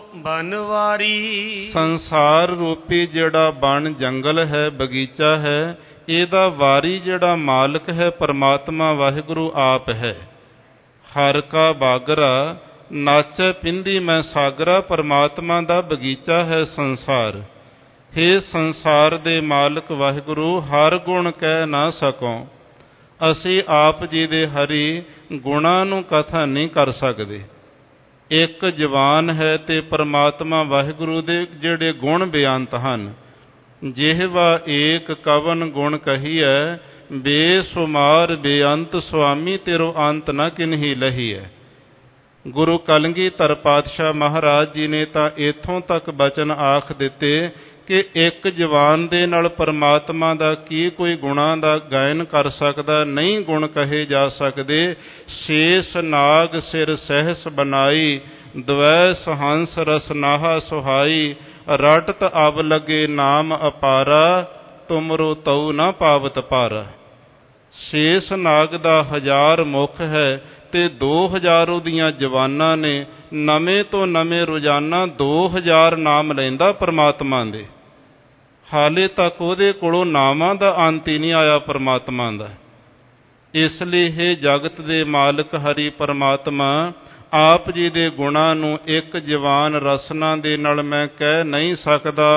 ਬਨਵਾਰੀ। ਸੰਸਾਰ ਰੂਪੀ ਜਿਹੜਾ ਬਣ ਜੰਗਲ ਹੈ, ਬਗੀਚਾ ਹੈ, ਇਹਦਾ ਵਾਰੀ ਜਿਹੜਾ ਮਾਲਕ ਹੈ ਪਰਮਾਤਮਾ ਵਾਹਿਗੁਰੂ ਆਪ ਹੈ। ਹਰ ਕਾ ਬਾਗਰਾ ਨਾਚੈ ਪਿੰਦੀ ਮੈਂ ਸਾਗਰਾ, ਪਰਮਾਤਮਾ ਦਾ ਬਗੀਚਾ ਹੈ ਸੰਸਾਰ। ਹੇ ਸੰਸਾਰ ਦੇ ਮਾਲਕ ਵਾਹਿਗੁਰੂ, ਹਰ ਗੁਣ ਕਹਿ ਨਾ ਸਕੋ। ਅਸੀਂ ਆਪ ਜੀ ਦੇ ਹਰੀ ਗੁਣਾਂ ਨੂੰ ਕਥਨ ਨਹੀਂ ਕਰ ਸਕਦੇ। ਇੱਕ ਜਵਾਨ ਹੈ ਤੇ ਪਰਮਾਤਮਾ ਵਾਹਿਗੁਰੂ ਦੇ ਜਿਹੜੇ ਗੁਣ ਬੇਅੰਤ ਹਨ। ਜਿਹਵਾ ਏਕ ਕਵਨ ਗੁਣ ਕਹੀਐ, ਬੇਸੁਮਾਰ ਬੇਅੰਤ ਸੁਆਮੀ ਤੇਰੋ ਅੰਤ ਨ ਕਿਨਹੀ ਲਹੀਐ। ਗੁਰੂ ਕਲਗੀਧਰ ਪਾਤਸ਼ਾਹ ਮਹਾਰਾਜ ਜੀ ਨੇ ਤਾਂ ਇੱਥੋਂ ਤੱਕ ਬਚਨ ਆਖ ਦਿੱਤੇ ਕਿ ਇੱਕ ਜਵਾਨ ਦੇ ਨਾਲ ਪਰਮਾਤਮਾ ਦਾ ਕੀ ਕੋਈ ਗੁਣਾਂ ਦਾ ਗਾਇਨ ਕਰ ਸਕਦਾ? ਨਹੀਂ ਗੁਣ ਕਹੇ ਜਾ ਸਕਦੇ। ਸ਼ੇਸ਼ ਨਾਗ ਸਿਰ ਸਹਿਸ ਬਨਾਈ, ਦਵੈ ਸਹੰਸ ਰਸਨਾਹਾ ਸੁਹਾਈ, ਰਟਤ ਅਬ ਲਗੇ ਨਾਮ ਅਪਾਰਾ, ਤੁਮਰੋ ਤਉ ਨਾ ਪਾਵਤ ਪਾਰਾ। ਸ਼ੇਸ਼ ਨਾਗ ਦਾ ਹਜ਼ਾਰ ਮੁਖ ਹੈ ਤੇ ਦੋ ਹਜ਼ਾਰ ਉਹਦੀਆਂ ਜਵਾਨਾਂ ਨੇ। ਨਵੇਂ ਤੋਂ ਨਵੇਂ ਰੋਜ਼ਾਨਾ ਦੋ ਹਜ਼ਾਰ ਨਾਮ ਲੈਂਦਾ ਪਰਮਾਤਮਾ ਦੇ। ਹਾਲੇ ਤੱਕ ਉਹਦੇ ਕੋਲੋਂ ਨਾਮਾਂ ਦਾ ਅੰਤ ਹੀ ਨਹੀਂ ਆਇਆ ਪਰਮਾਤਮਾ ਦਾ। ਇਸ ਲਈ ਇਹ ਜਗਤ ਦੇ ਮਾਲਕ ਹਰੀ ਪਰਮਾਤਮਾ ਆਪ ਜੀ ਦੇ ਗੁਣਾਂ ਨੂੰ ਇੱਕ ਜਵਾਨ ਰਸਨਾ ਦੇ ਨਾਲ ਮੈਂ ਕਹਿ ਨਹੀਂ ਸਕਦਾ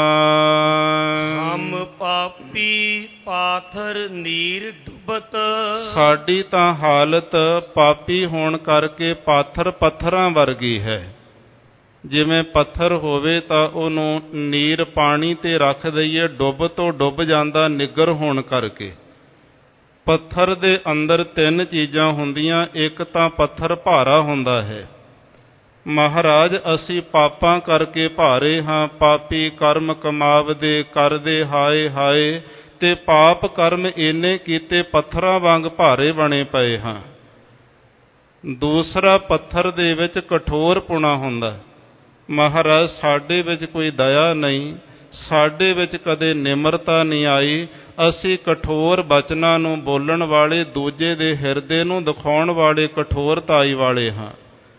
ਹਾਂ। ਹਮ ਪਾਪੀ ਪਾਥਰ ਨੀਰ ਡੁੱਬਤ, ਸਾਡੀ ਤਾਂ ਹਾਲਤ ਪਾਪੀ ਹੋਣ ਕਰਕੇ ਪਾਥਰ ਪੱਥਰਾਂ ਵਰਗੀ ਹੈ। ਜਿਵੇਂ ਪੱਥਰ ਹੋਵੇ ਤਾਂ ਉਹਨੂੰ ਨੀਰ ਪਾਣੀ ਤੇ ਰੱਖ ਦਈਏ, ਡੁੱਬ ਤੋਂ ਡੁੱਬ ਜਾਂਦਾ ਨਿੱਗਰ ਹੋਣ ਕਰਕੇ। ਪੱਥਰ ਦੇ ਅੰਦਰ ਤਿੰਨ ਚੀਜ਼ਾਂ ਹੁੰਦੀਆਂ। ਇੱਕ ਤਾਂ ਪੱਥਰ ਭਾਰਾ ਹੁੰਦਾ ਹੈ। ਮਹਾਰਾਜ ਅਸੀਂ ਪਾਪਾਂ ਕਰਕੇ ਭਾਰੇ ਹਾਂ, ਪਾਪੀ ਕਰਮ ਕਮਾਵਦੇ ਕਰਦੇ ਹਾਏ ਹਾਏ, ਤੇ ਪਾਪ ਕਰਮ ਇੰਨੇ ਕੀਤੇ ਪੱਥਰਾਂ ਵਾਂਗ ਭਾਰੇ ਬਣੇ ਪਏ ਹਾਂ। ਦੂਸਰਾ, ਪੱਥਰ ਦੇ ਵਿੱਚ ਕਠੋਰਪੁਣਾ ਹੁੰਦਾ। ਮਹਾਰਾਜ ਸਾਡੇ ਵਿੱਚ ਕੋਈ ਦਇਆ ਨਹੀਂ, ਸਾਡੇ ਵਿੱਚ ਕਦੇ ਨਿਮਰਤਾ ਨਹੀਂ ਆਈ। ਅਸੀਂ ਕਠੋਰ ਬਚਨਾਂ ਨੂੰ ਬੋਲਣ ਵਾਲੇ, ਦੂਜੇ ਦੇ ਹਿਰਦੇ ਨੂੰ ਦਿਖਾਉਣ ਵਾਲੇ ਕਠੋਰਤਾਈ ਵਾਲੇ ਹਾਂ।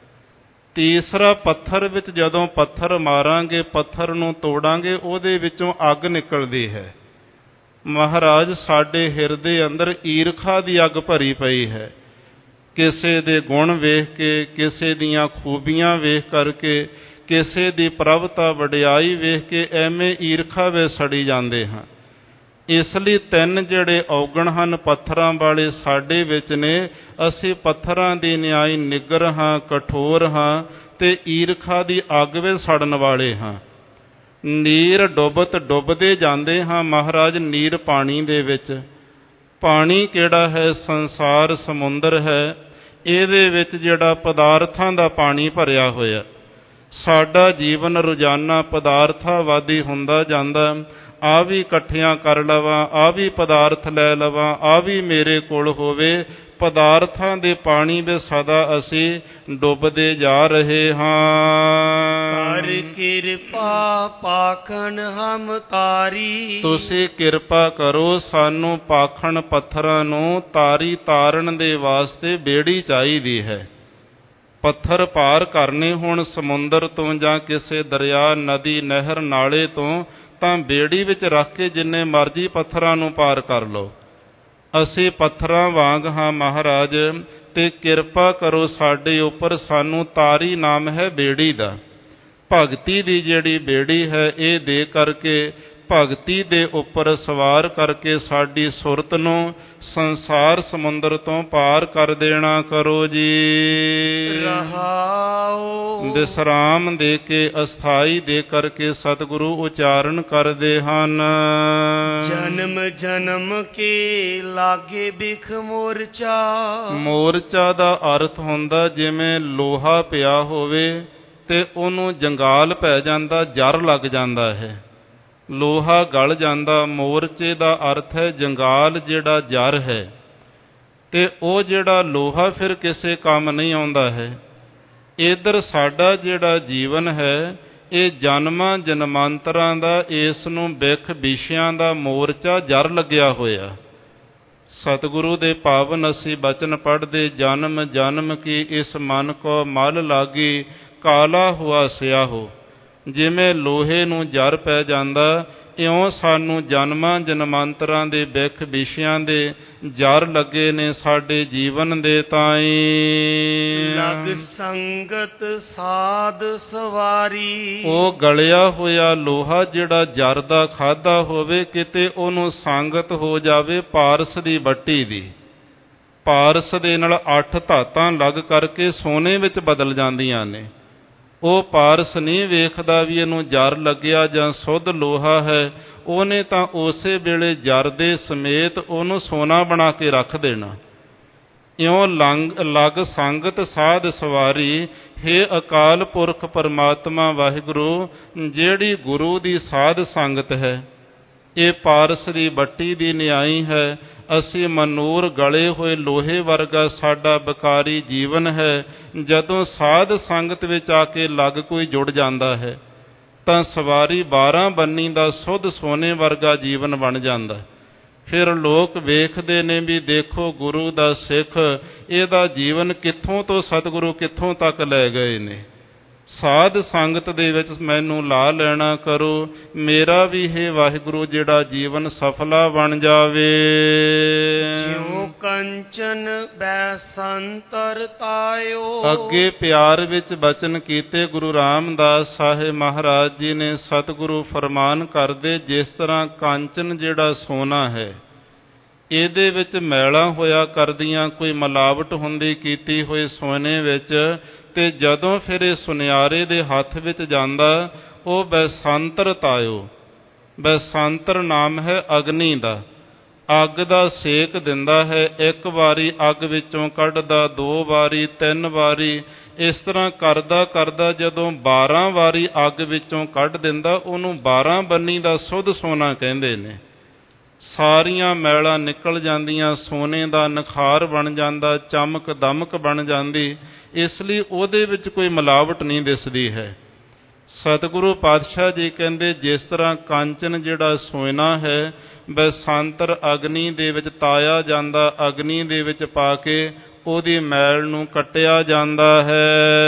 ਤੀਸਰਾ, ਪੱਥਰ ਵਿੱਚ ਜਦੋਂ ਪੱਥਰ ਮਾਰਾਂਗੇ, ਪੱਥਰ ਨੂੰ ਤੋੜਾਂਗੇ, ਉਹਦੇ ਵਿੱਚੋਂ ਅੱਗ ਨਿਕਲਦੀ ਹੈ। ਮਹਾਰਾਜ ਸਾਡੇ ਹਿਰਦੇ ਅੰਦਰ ਈਰਖਾ ਦੀ ਅੱਗ ਭਰੀ ਪਈ ਹੈ। ਕਿਸੇ ਦੇ ਗੁਣ ਵੇਖ ਕੇ, ਕਿਸੇ ਦੀਆਂ ਖੂਬੀਆਂ ਵੇਖ ਕਰਕੇ, ਕਿਸੇ ਦੀ ਪ੍ਰਭਤਾ ਵਡਿਆਈ ਵੇਖ ਕੇ ਐਵੇਂ ਈਰਖਾ ਵਿੱਚ ਸੜੀ ਜਾਂਦੇ ਹਾਂ। ਇਸ ਲਈ ਤਿੰਨ ਜਿਹੜੇ ਔਗਣ ਹਨ ਪੱਥਰਾਂ ਵਾਲੇ ਸਾਡੇ ਵਿੱਚ ਨੇ। ਅਸੀਂ ਪੱਥਰਾਂ ਦੀ ਨਿਆਈ ਨਿੱਗਰ ਹਾਂ, ਕਠੋਰ ਹਾਂ ਤੇ ਈਰਖਾ ਦੀ ਅੱਗ ਵਿੱਚ ਸੜਨ ਵਾਲੇ ਹਾਂ। ਨੀਰ ਡੁੱਬਤ ਡੁੱਬਦੇ ਜਾਂਦੇ ਹਾਂ ਮਹਾਰਾਜ ਨੀਰ ਪਾਣੀ ਦੇ ਵਿੱਚ। ਪਾਣੀ ਕਿਹੜਾ ਹੈ? ਸੰਸਾਰ ਸਮੁੰਦਰ ਹੈ। ਇਹਦੇ ਵਿੱਚ ਜਿਹੜਾ ਪਦਾਰਥਾਂ ਦਾ ਪਾਣੀ ਭਰਿਆ ਹੋਇਆ। ਸਾਡਾ ਜੀਵਨ ਰੋਜ਼ਾਨਾ ਪਦਾਰਥਾਵਾਦੀ ਹੁੰਦਾ ਜਾਂਦਾ। ਆ ਵੀ ਇਕੱਠੀਆਂ ਕਰ ਲਵਾਂ, ਆ ਵੀ ਪਦਾਰਥ ਲੈ ਲਵਾਂ, ਆ ਵੀ ਮੇਰੇ ਕੋਲ ਹੋਵੇ। ਪਦਾਰਥਾਂ ਦੇ ਪਾਣੀ ਵਿੱਚ ਸਦਾ ਅਸੀਂ ਡੁੱਬਦੇ ਜਾ ਰਹੇ ਹਾਂ। ਕਰ ਕਿਰਪਾ ਪਾਖਣ ਹਮ ਤਾਰੀ, ਤੁਸੀਂ ਕਿਰਪਾ ਕਰੋ ਸਾਨੂੰ ਪਾਖਣ ਪੱਥਰਾਂ ਨੂੰ ਤਾਰੀ ਤਾਰਨ ਦੇ ਵਾਸਤੇ ਬੇੜੀ ਚਾਹੀਦੀ ਹੈ। ਪੱਥਰ ਪਾਰ ਕਰਨੇ ਹੋਣ ਸਮੁੰਦਰ ਤੋਂ ਜਾਂ ਕਿਸੇ ਦਰਿਆ, ਨਦੀ, ਨਹਿਰ, ਨਾਲੇ ਤੋਂ, ਤਾਂ ਬੇੜੀ ਵਿੱਚ ਰੱਖ ਕੇ ਜਿੰਨੇ ਮਰਜ਼ੀ ਪੱਥਰਾਂ ਨੂੰ ਪਾਰ ਕਰ ਲਓ। ਅਸੀਂ ਪੱਥਰਾਂ ਵਾਂਗ ਹਾਂ ਮਹਾਰਾਜ, ਤੇ ਕਿਰਪਾ ਕਰੋ ਸਾਡੇ ਉੱਪਰ। ਸਾਨੂੰ ਤਾਰੀ ਨਾਮ ਹੈ ਬੇੜੀ ਦਾ। ਭਗਤੀ ਦੀ ਜਿਹੜੀ ਬੇੜੀ ਹੈ ਇਹ ਦੇ ਕਰਕੇ ਭਗਤੀ ਦੇ ਉੱਪਰ ਸਵਾਰ ਕਰਕੇ ਸਾਡੀ ਸੁਰਤ ਨੂੰ ਸੰਸਾਰ ਸਮੁੰਦਰ ਤੋਂ ਪਾਰ ਕਰ ਦੇਣਾ ਕਰੋ ਜੀ। ਰਹਾਉ ਵਿਸਰਾਮ ਦੇ ਕੇ ਅਸਥਾਈ ਦੇ ਕਰਕੇ ਸਤਿਗੁਰੂ ਉਚਾਰਨ ਕਰਦੇ ਹਨ। ਜਨਮ ਜਨਮ ਕੇ ਲਾਗੇ ਬਿਖ ਮੋਰਚਾ। ਮੋਰਚਾ ਦਾ ਅਰਥ ਹੁੰਦਾ ਜਿਵੇਂ ਲੋਹਾ ਪਿਆ ਹੋਵੇ ਤੇ ਉਹਨੂੰ ਜੰਗਾਲ ਪੈ ਜਾਂਦਾ, ਜਰ ਲੱਗ ਜਾਂਦਾ ਹੈ, ਲੋਹਾ ਗਲ ਜਾਂਦਾ। ਮੋਰਚੇ ਦਾ ਅਰਥ ਹੈ ਜੰਗਾਲ, ਜਿਹੜਾ ਜਰ ਹੈ। ਤੇ ਉਹ ਜਿਹੜਾ ਲੋਹਾ ਫਿਰ ਕਿਸੇ ਕੰਮ ਨਹੀਂ ਆਉਂਦਾ ਹੈ। ਇੱਧਰ ਸਾਡਾ ਜਿਹੜਾ ਜੀਵਨ ਹੈ ਇਹ ਜਨਮਾਂ ਜਨਮਾਂਤਰਾਂ ਦਾ ਇਸ ਨੂੰ ਬਿਖ ਵਿਸ਼ਿਆਂ ਦਾ ਮੋਰਚਾ ਜਰ ਲੱਗਿਆ ਹੋਇਆ। ਸਤਿਗੁਰੂ ਦੇ ਪਾਵਨ ਅਸੀਂ ਬਚਨ ਪੜ੍ਹਦੇ, ਜਨਮ ਜਨਮ ਕੀ ਇਸ ਮਨ ਕੋ ਮਲ ਲਾਗੀ, ਕਾਲਾ ਹੁਆ ਸਿਆਹੋ। ਜਿਵੇਂ ਲੋਹੇ ਨੂੰ ਜਰ ਪੈ ਜਾਂਦਾ, ਇਉਂ ਸਾਨੂੰ ਜਨਮਾਂ ਜਨਮਾਂਤਰਾਂ ਦੇ ਬਿਖ ਵਿਸ਼ਿਆਂ ਦੇ ਜਰ ਲੱਗੇ ਨੇ ਸਾਡੇ ਜੀਵਨ ਦੇ ਤਾਈਂ। ਲਗ ਸੰਗਤ ਸਾਧ ਸਵਾਰੀ, ਉਹ ਗਲਿਆ ਹੋਇਆ ਲੋਹਾ ਜਿਹੜਾ ਜਰ ਦਾ ਖਾਧਾ ਹੋਵੇ, ਕਿਤੇ ਉਹਨੂੰ ਸੰਗਤ ਹੋ ਜਾਵੇ ਪਾਰਸ ਦੀ ਬੱਟੀ ਦੀ। ਪਾਰਸ ਦੇ ਨਾਲ ਅੱਠ ਧਾਤਾਂ ਲੱਗ ਕਰਕੇ ਸੋਨੇ ਵਿੱਚ ਬਦਲ ਜਾਂਦੀਆਂ ਨੇ। ਉਹ ਪਾਰਸ ਨਹੀਂ ਵੇਖਦਾ ਵੀ ਇਹਨੂੰ ਜਰ ਲੱਗਿਆ ਜਾਂ ਸੁੱਧ ਲੋਹਾ ਹੈ, ਉਹਨੇ ਤਾਂ ਉਸੇ ਵੇਲੇ ਜਰ ਦੇ ਸਮੇਤ ਉਹਨੂੰ ਸੋਨਾ ਬਣਾ ਕੇ ਰੱਖ ਦੇਣਾ। ਇਉਂ ਲੰਗ ਲਗ ਸੰਗਤ ਸਾਧ ਸਵਾਰੀ, ਹੇ ਅਕਾਲ ਪੁਰਖ ਪਰਮਾਤਮਾ ਵਾਹਿਗੁਰੂ, ਜਿਹੜੀ ਗੁਰੂ ਦੀ ਸਾਧ ਸੰਗਤ ਹੈ, ਇਹ ਪਾਰਸ ਦੀ ਬੱਟੀ ਦੀ ਨਿਆਈ ਹੈ। ਅਸੀਂ ਮਨੂਰ ਗਲੇ ਹੋਏ ਲੋਹੇ ਵਰਗਾ ਸਾਡਾ ਬਕਾਰੀ ਜੀਵਨ ਹੈ। ਜਦੋਂ ਸਾਧ ਸੰਗਤ ਵਿੱਚ ਆ ਕੇ ਲੱਗ ਕੋਈ ਜੁੜ ਜਾਂਦਾ ਹੈ ਤਾਂ ਸਵਾਰੀ ਬਾਰਾਂ ਬੰਨੀ ਦਾ ਸੁੱਧ ਸੋਨੇ ਵਰਗਾ ਜੀਵਨ ਬਣ ਜਾਂਦਾ। ਫਿਰ ਲੋਕ ਵੇਖਦੇ ਨੇ ਵੀ ਦੇਖੋ ਗੁਰੂ ਦਾ ਸਿੱਖ, ਇਹਦਾ ਜੀਵਨ ਕਿੱਥੋਂ ਤੋਂ ਸਤਿਗੁਰੂ ਕਿੱਥੋਂ ਤੱਕ ਲੈ ਗਏ ਨੇ। ਸਾਧ ਸੰਗਤ ਦੇ ਵਿੱਚ ਮੈਨੂੰ ਲਾ ਲੈਣਾ ਕਰੋ, ਮੇਰਾ ਵੀ ਹੈ ਵਾਹਿਗੁਰੂ ਜਿਹੜਾ ਜੀਵਨ ਸਫਲਾ ਬਣ ਜਾਵੇ। ਜਿਉ ਕੰਚਨ ਬੈਸੰਤਰ ਤਾਇਓ। ਅੱਗੇ ਪਿਆਰ ਵਿੱਚ ਬਚਨ ਕੀਤੇ ਗੁਰੂ ਰਾਮਦਾਸ ਸਾਹਿਬ ਮਹਾਰਾਜ ਜੀ ਨੇ। ਸਤਿਗੁਰੂ ਫਰਮਾਨ ਕਰਦੇ, ਜਿਸ ਤਰ੍ਹਾਂ ਕਾਂਚਨ ਜਿਹੜਾ ਸੋਨਾ ਹੈ, ਇਹਦੇ ਵਿੱਚ ਮੈਲਾ ਹੋਇਆ ਕਰਦੀਆਂ ਕੋਈ ਮਿਲਾਵਟ ਹੁੰਦੀ ਕੀਤੀ ਹੋਈ ਸੋਨੇ ਵਿੱਚ, ਤੇ ਜਦੋਂ ਫਿਰ ਇਹ ਸੁਨਿਆਰੇ ਦੇ ਹੱਥ ਵਿੱਚ ਜਾਂਦਾ, ਉਹ ਬੈਸੰਤਰ ਤਾਇਓ। ਬੈਸੰਤਰ ਨਾਮ ਹੈ ਅਗਨੀ ਦਾ। ਅੱਗ ਦਾ ਸੇਕ ਦਿੰਦਾ ਹੈ। ਇੱਕ ਵਾਰੀ ਅੱਗ ਵਿੱਚੋਂ ਕੱਢਦਾ, ਦੋ ਵਾਰੀ, ਤਿੰਨ ਵਾਰੀ, ਇਸ ਤਰ੍ਹਾਂ ਕਰਦਾ ਕਰਦਾ ਜਦੋਂ ਬਾਰਾਂ ਵਾਰੀ ਅੱਗ ਵਿੱਚੋਂ ਕੱਢ ਦਿੰਦਾ, ਉਹਨੂੰ ਬਾਰਾਂ ਬੰਨੀ ਦਾ ਸੁੱਧ ਸੋਨਾ ਕਹਿੰਦੇ ਨੇ। ਸਾਰੀਆਂ ਮੈਲਾਂ ਨਿਕਲ ਜਾਂਦੀਆਂ, ਸੋਨੇ ਦਾ ਨਿਖਾਰ ਬਣ ਜਾਂਦਾ, ਚਮਕ ਦਮਕ ਬਣ ਜਾਂਦੀ। ਇਸ ਲਈ ਉਹਦੇ ਵਿੱਚ ਕੋਈ ਮਿਲਾਵਟ ਨਹੀਂ ਦਿਸਦੀ ਹੈ। ਸਤਿਗੁਰੂ ਪਾਤਸ਼ਾਹ ਜੀ ਕਹਿੰਦੇ, ਜਿਸ ਤਰ੍ਹਾਂ ਕਾਂਚਨ ਜਿਹੜਾ ਸੋਨਾ ਹੈ, ਬੈਸੰਤਰ ਅਗਨੀ ਦੇ ਵਿੱਚ ਤਾਇਆ ਜਾਂਦਾ, ਅਗਨੀ ਦੇ ਵਿੱਚ ਪਾ ਕੇ ਉਹਦੀ ਮੈਲ ਨੂੰ ਕੱਟਿਆ ਜਾਂਦਾ ਹੈ।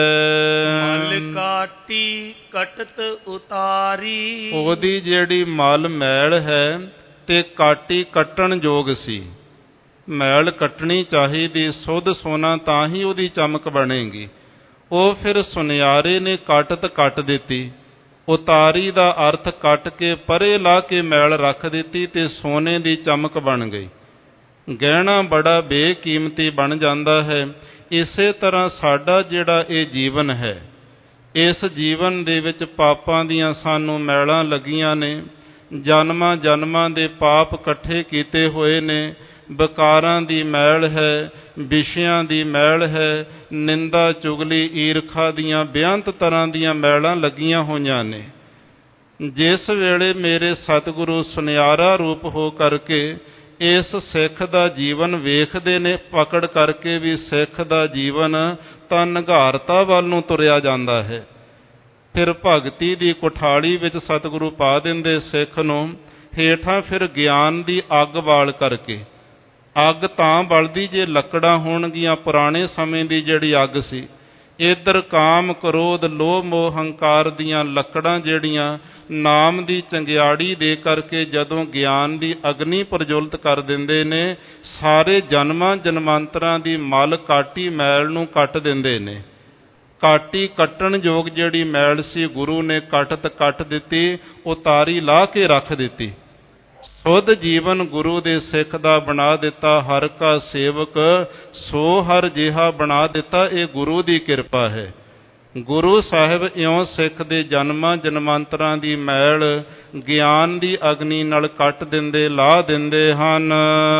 ਮਲ ਕਾਟੀ ਕਟਤ ਉਤਾਰੀ, ਉਹਦੀ ਜਿਹੜੀ ਮਲ ਮੈਲ ਹੈ ਤੇ ਕਾਟੀ ਕੱਟਣ ਯੋਗ ਸੀ। ਮੈਲ ਕੱਟਣੀ ਚਾਹੀਦੀ, ਸੁੱਧ ਸੋਨਾ, ਤਾਂ ਹੀ ਉਹਦੀ ਚਮਕ ਬਣੇਗੀ। ਉਹ ਫਿਰ ਸੁਨਿਆਰੇ ਨੇ ਕੱਟਤ ਕੱਟ ਦਿੱਤੀ। ਉਤਾਰੀ ਦਾ ਅਰਥ ਕੱਟ ਕੇ ਪਰੇ ਲਾ ਕੇ ਮੈਲ ਰੱਖ ਦਿੱਤੀ ਤੇ ਸੋਨੇ ਦੀ ਚਮਕ ਬਣ ਗਈ। ਗਹਿਣਾ ਬੜਾ ਬੇਕੀਮਤੀ ਬਣ ਜਾਂਦਾ ਹੈ। ਇਸੇ ਤਰ੍ਹਾਂ ਸਾਡਾ ਜਿਹੜਾ ਇਹ ਜੀਵਨ ਹੈ, ਇਸ ਜੀਵਨ ਦੇ ਵਿੱਚ ਪਾਪਾਂ ਦੀਆਂ ਸਾਨੂੰ ਮੈਲਾਂ ਲੱਗੀਆਂ ਨੇ। ਜਨਮਾਂ ਜਨਮਾਂ ਦੇ ਪਾਪ ਇਕੱਠੇ ਕੀਤੇ ਹੋਏ ਨੇ। ਵਿਕਾਰਾਂ ਦੀ ਮੈਲ ਹੈ, ਵਿਸ਼ਿਆਂ ਦੀ ਮੈਲ ਹੈ, ਨਿੰਦਾ ਚੁਗਲੀ ਈਰਖਾ ਦੀਆਂ ਬੇਅੰਤ ਤਰ੍ਹਾਂ ਦੀਆਂ ਮੈਲਾਂ ਲੱਗੀਆਂ ਹੋਈਆਂ ਨੇ। ਜਿਸ ਵੇਲੇ ਮੇਰੇ ਸਤਿਗੁਰੂ ਸੁਨਿਆਰਾ ਰੂਪ ਹੋ ਕਰਕੇ ਇਸ ਸਿੱਖ ਦਾ ਜੀਵਨ ਵੇਖਦੇ ਨੇ, ਪਕੜ ਕਰਕੇ ਵੀ ਸਿੱਖ ਦਾ ਜੀਵਨ ਤਾਂ ਨਿਘਾਰਤਾ ਵੱਲ ਨੂੰ ਤੁਰਿਆ ਜਾਂਦਾ ਹੈ। ਫਿਰ ਭਗਤੀ ਦੀ ਕੁਠਾਲੀ ਵਿੱਚ ਸਤਿਗੁਰੂ ਪਾ ਦਿੰਦੇ ਸਿੱਖ ਨੂੰ। ਹੇਠਾਂ ਫਿਰ ਗਿਆਨ ਦੀ ਅੱਗ ਬਾਲ ਕਰਕੇ, ਅੱਗ ਤਾਂ ਬਲਦੀ ਜੇ ਲੱਕੜਾਂ ਹੋਣਗੀਆਂ, ਪੁਰਾਣੇ ਸਮੇਂ ਦੀ ਜਿਹੜੀ ਅੱਗ ਸੀ। ਇੱਧਰ ਕਾਮ ਕ੍ਰੋਧ ਲੋਭ ਮੋਹ ਹੰਕਾਰ ਦੀਆਂ ਲੱਕੜਾਂ ਜਿਹੜੀਆਂ ਨਾਮ ਦੀ ਚੰਗਿਆੜੀ ਦੇ ਕਰਕੇ ਜਦੋਂ ਗਿਆਨ ਦੀ ਅਗਨੀ ਪ੍ਰਜਵਲਿਤ ਕਰ ਦਿੰਦੇ ਨੇ, ਸਾਰੇ ਜਨਮਾਂ ਜਨਮਾਂਤਰਾਂ ਦੀ ਮਲ ਕਾਟੀ ਮੈਲ ਨੂੰ ਕੱਟ ਦਿੰਦੇ ਨੇ। ਕਾਟੀ ਕੱਟਣ ਯੋਗ ਜਿਹੜੀ ਮੈਲ ਸੀ, ਗੁਰੂ ਨੇ ਕੱਟਤ ਕੱਟ ਦਿੱਤੀ, ਉਤਾਰੀ ਲਾ ਕੇ ਰੱਖ ਦਿੱਤੀ। ਸੁੱਧ ਜੀਵਨ ਗੁਰੂ ਦੇ ਸਿੱਖ ਦਾ ਬਣਾ ਦਿੱਤਾ। ਹਰ ਕਾ ਸੇਵਕ ਸੋ ਹਰ ਜਿਹਾ ਬਣਾ ਦਿੱਤਾ। ਇਹ ਗੁਰੂ ਦੀ ਕਿਰਪਾ ਹੈ। ਗੁਰੂ ਸਾਹਿਬ ਇਉਂ ਸਿੱਖ ਦੇ ਜਨਮਾਂ ਜਨਮਾਂਤਰਾਂ ਦੀ ਮੈਲ ਗਿਆਨ ਦੀ ਅਗਨੀ ਨਾਲ ਕੱਟ ਦਿੰਦੇ, ਲਾ ਦਿੰਦੇ ਹਨ।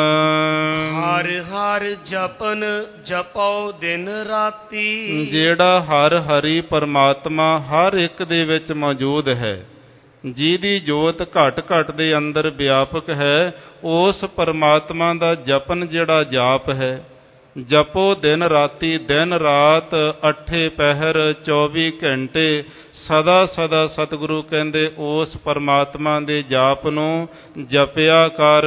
ਹਰ ਹਰ ਜਪਨ ਜਪੋ ਦਿਨ ਰਾਤੀ, ਜਿਹੜਾ ਹਰ ਹਰੀ ਪਰਮਾਤਮਾ ਹਰ ਇੱਕ ਦੇ ਵਿੱਚ ਮੌਜੂਦ ਹੈ, ਜਿਹਦੀ ਜੋਤ ਘਟ ਘਟ ਦੇ ਅੰਦਰ ਵਿਆਪਕ ਹੈ, ਉਸ ਪਰਮਾਤਮਾ ਦਾ ਜਪਨ ਜਿਹੜਾ ਜਾਪ ਹੈ, ਜਪੋ ਦਿਨ ਰਾਤੀ, ਦਿਨ ਰਾਤ ਅਠੇ ਪਹਿਰ ਚੌਵੀ ਘੰਟੇ ਸਦਾ ਸਦਾ ਸਤਿਗੁਰੂ ਕਹਿੰਦੇ ਉਸ ਪਰਮਾਤਮਾ ਦੇ ਜਾਪ ਨੂੰ ਜਪਿਆ ਕਰ।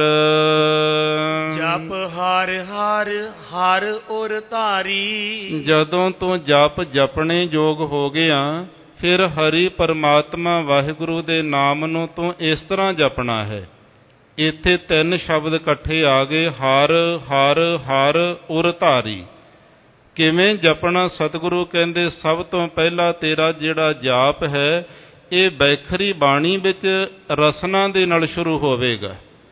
ਜਪ ਹਰ ਹਰ ਹਰ ਔਰ ਧਾਰੀ। ਜਦੋਂ ਤੂੰ ਜਪ ਜਪਣੇ ਯੋਗ ਹੋ ਗਿਆ, ਫਿਰ ਹਰੀ ਪਰਮਾਤਮਾ ਵਾਹਿਗੁਰੂ ਦੇ ਨਾਮ ਨੂੰ ਤੂੰ ਇਸ ਤਰ੍ਹਾਂ ਜਪਣਾ ਹੈ। ਇੱਥੇ ਤਿੰਨ ਸ਼ਬਦ ਇਕੱਠੇ ਆ ਗਏ, ਹਰ ਹਰ ਹਰ ਉਰ ਧਾਰੀ। ਕਿਵੇਂ ਜਪਣਾ? ਸਤਿਗੁਰੂ ਕਹਿੰਦੇ ਸਭ ਤੋਂ ਪਹਿਲਾਂ ਤੇਰਾ ਜਿਹੜਾ ਜਾਪ ਹੈ ਇਹ ਬੈਖਰੀ ਬਾਣੀ ਵਿੱਚ ਰਸਨਾ ਦੇ ਨਾਲ ਸ਼ੁਰੂ ਹੋਵੇਗਾ।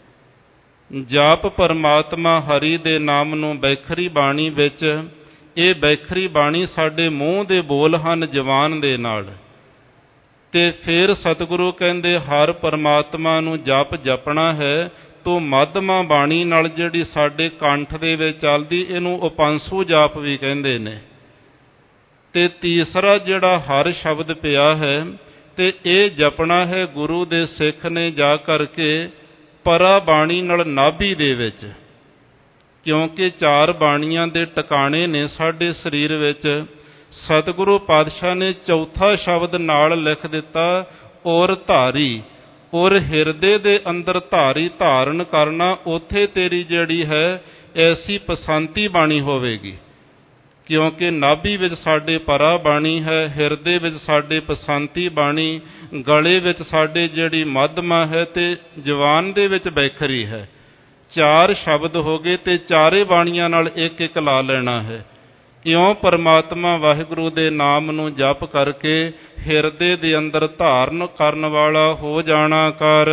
ਜਾਪ ਪਰਮਾਤਮਾ ਹਰੀ ਦੇ ਨਾਮ ਨੂੰ ਬੈਖਰੀ ਬਾਣੀ ਵਿੱਚ, ਇਹ ਬੈਖਰੀ ਬਾਣੀ ਸਾਡੇ ਮੂੰਹ ਦੇ ਬੋਲ ਹਨ ਜ਼ਬਾਨ ਦੇ ਨਾਲ। ਤੇ ਫਿਰ ਸਤਿਗੁਰੂ ਕਹਿੰਦੇ ਹਰ ਪਰਮਾਤਮਾ ਨੂੰ ਜਪ ਜਪਣਾ ਹੈ ਤੋ ਮੱਧਮਾ ਬਾਣੀ ਨਾਲ ਜਿਹੜੀ ਸਾਡੇ ਕੰਠ ਦੇ ਵਿੱਚ ਚੱਲਦੀ, ਇਹਨੂੰ ਉਪੰਸੂ ਜਾਪ ਵੀ ਕਹਿੰਦੇ ਨੇ। ਤੇ ਤੀਸਰਾ ਜਿਹੜਾ ਹਰ ਸ਼ਬਦ ਪਿਆ ਹੈ ਤੇ ਇਹ ਜਪਣਾ ਹੈ ਗੁਰੂ ਦੇ ਸਿੱਖ ਨੇ ਜਾ ਕਰਕੇ ਪਰਾ ਬਾਣੀ ਨਾਲ ਨਾਭੀ ਦੇ ਵਿੱਚ, ਕਿਉਂਕਿ ਚਾਰ ਬਾਣੀਆਂ ਦੇ ਟਿਕਾਣੇ ਨੇ ਸਾਡੇ ਸਰੀਰ ਵਿੱਚ। ਸਤਿਗੁਰੂ ਪਾਤਸ਼ਾਹ ਨੇ ਚੌਥਾ ਸ਼ਬਦ ਨਾਲ ਲਿਖ ਦਿੱਤਾ, ਔਰ ਧਾਰੀ। ਔਰ ਹਿਰਦੇ ਦੇ ਅੰਦਰ ਧਾਰੀ ਧਾਰਨ ਕਰਨਾ, ਉੱਥੇ ਤੇਰੀ ਜਿਹੜੀ ਹੈ ਐਸੀ ਪਸੰਤੀ ਬਾਣੀ ਹੋਵੇਗੀ, ਕਿਉਂਕਿ ਨਾਭੀ ਵਿੱਚ ਸਾਡੇ ਪਰਾ ਬਾਣੀ ਹੈ, ਹਿਰਦੇ ਵਿੱਚ ਸਾਡੇ ਪਸੰਤੀ ਬਾਣੀ, ਗਲੇ ਵਿੱਚ ਸਾਡੇ ਜਿਹੜੀ ਮੱਧਮਾ ਹੈ ਤੇ ਜਵਾਨ ਦੇ ਵਿੱਚ ਬੈਖਰੀ ਹੈ। ਚਾਰ ਸ਼ਬਦ ਹੋ ਗਏ ਤੇ ਚਾਰੇ ਬਾਣੀਆਂ ਨਾਲ ਇੱਕ ਇੱਕ ਲਾ ਲੈਣਾ ਹੈ। ਇਉਂ ਪਰਮਾਤਮਾ ਵਾਹਿਗੁਰੂ ਦੇ ਨਾਮ ਨੂੰ ਜਪ ਕਰਕੇ ਹਿਰਦੇ ਦੇ ਅੰਦਰ ਧਾਰਨ ਕਰਨ ਵਾਲਾ ਹੋ ਜਾਣਾ ਕਰ।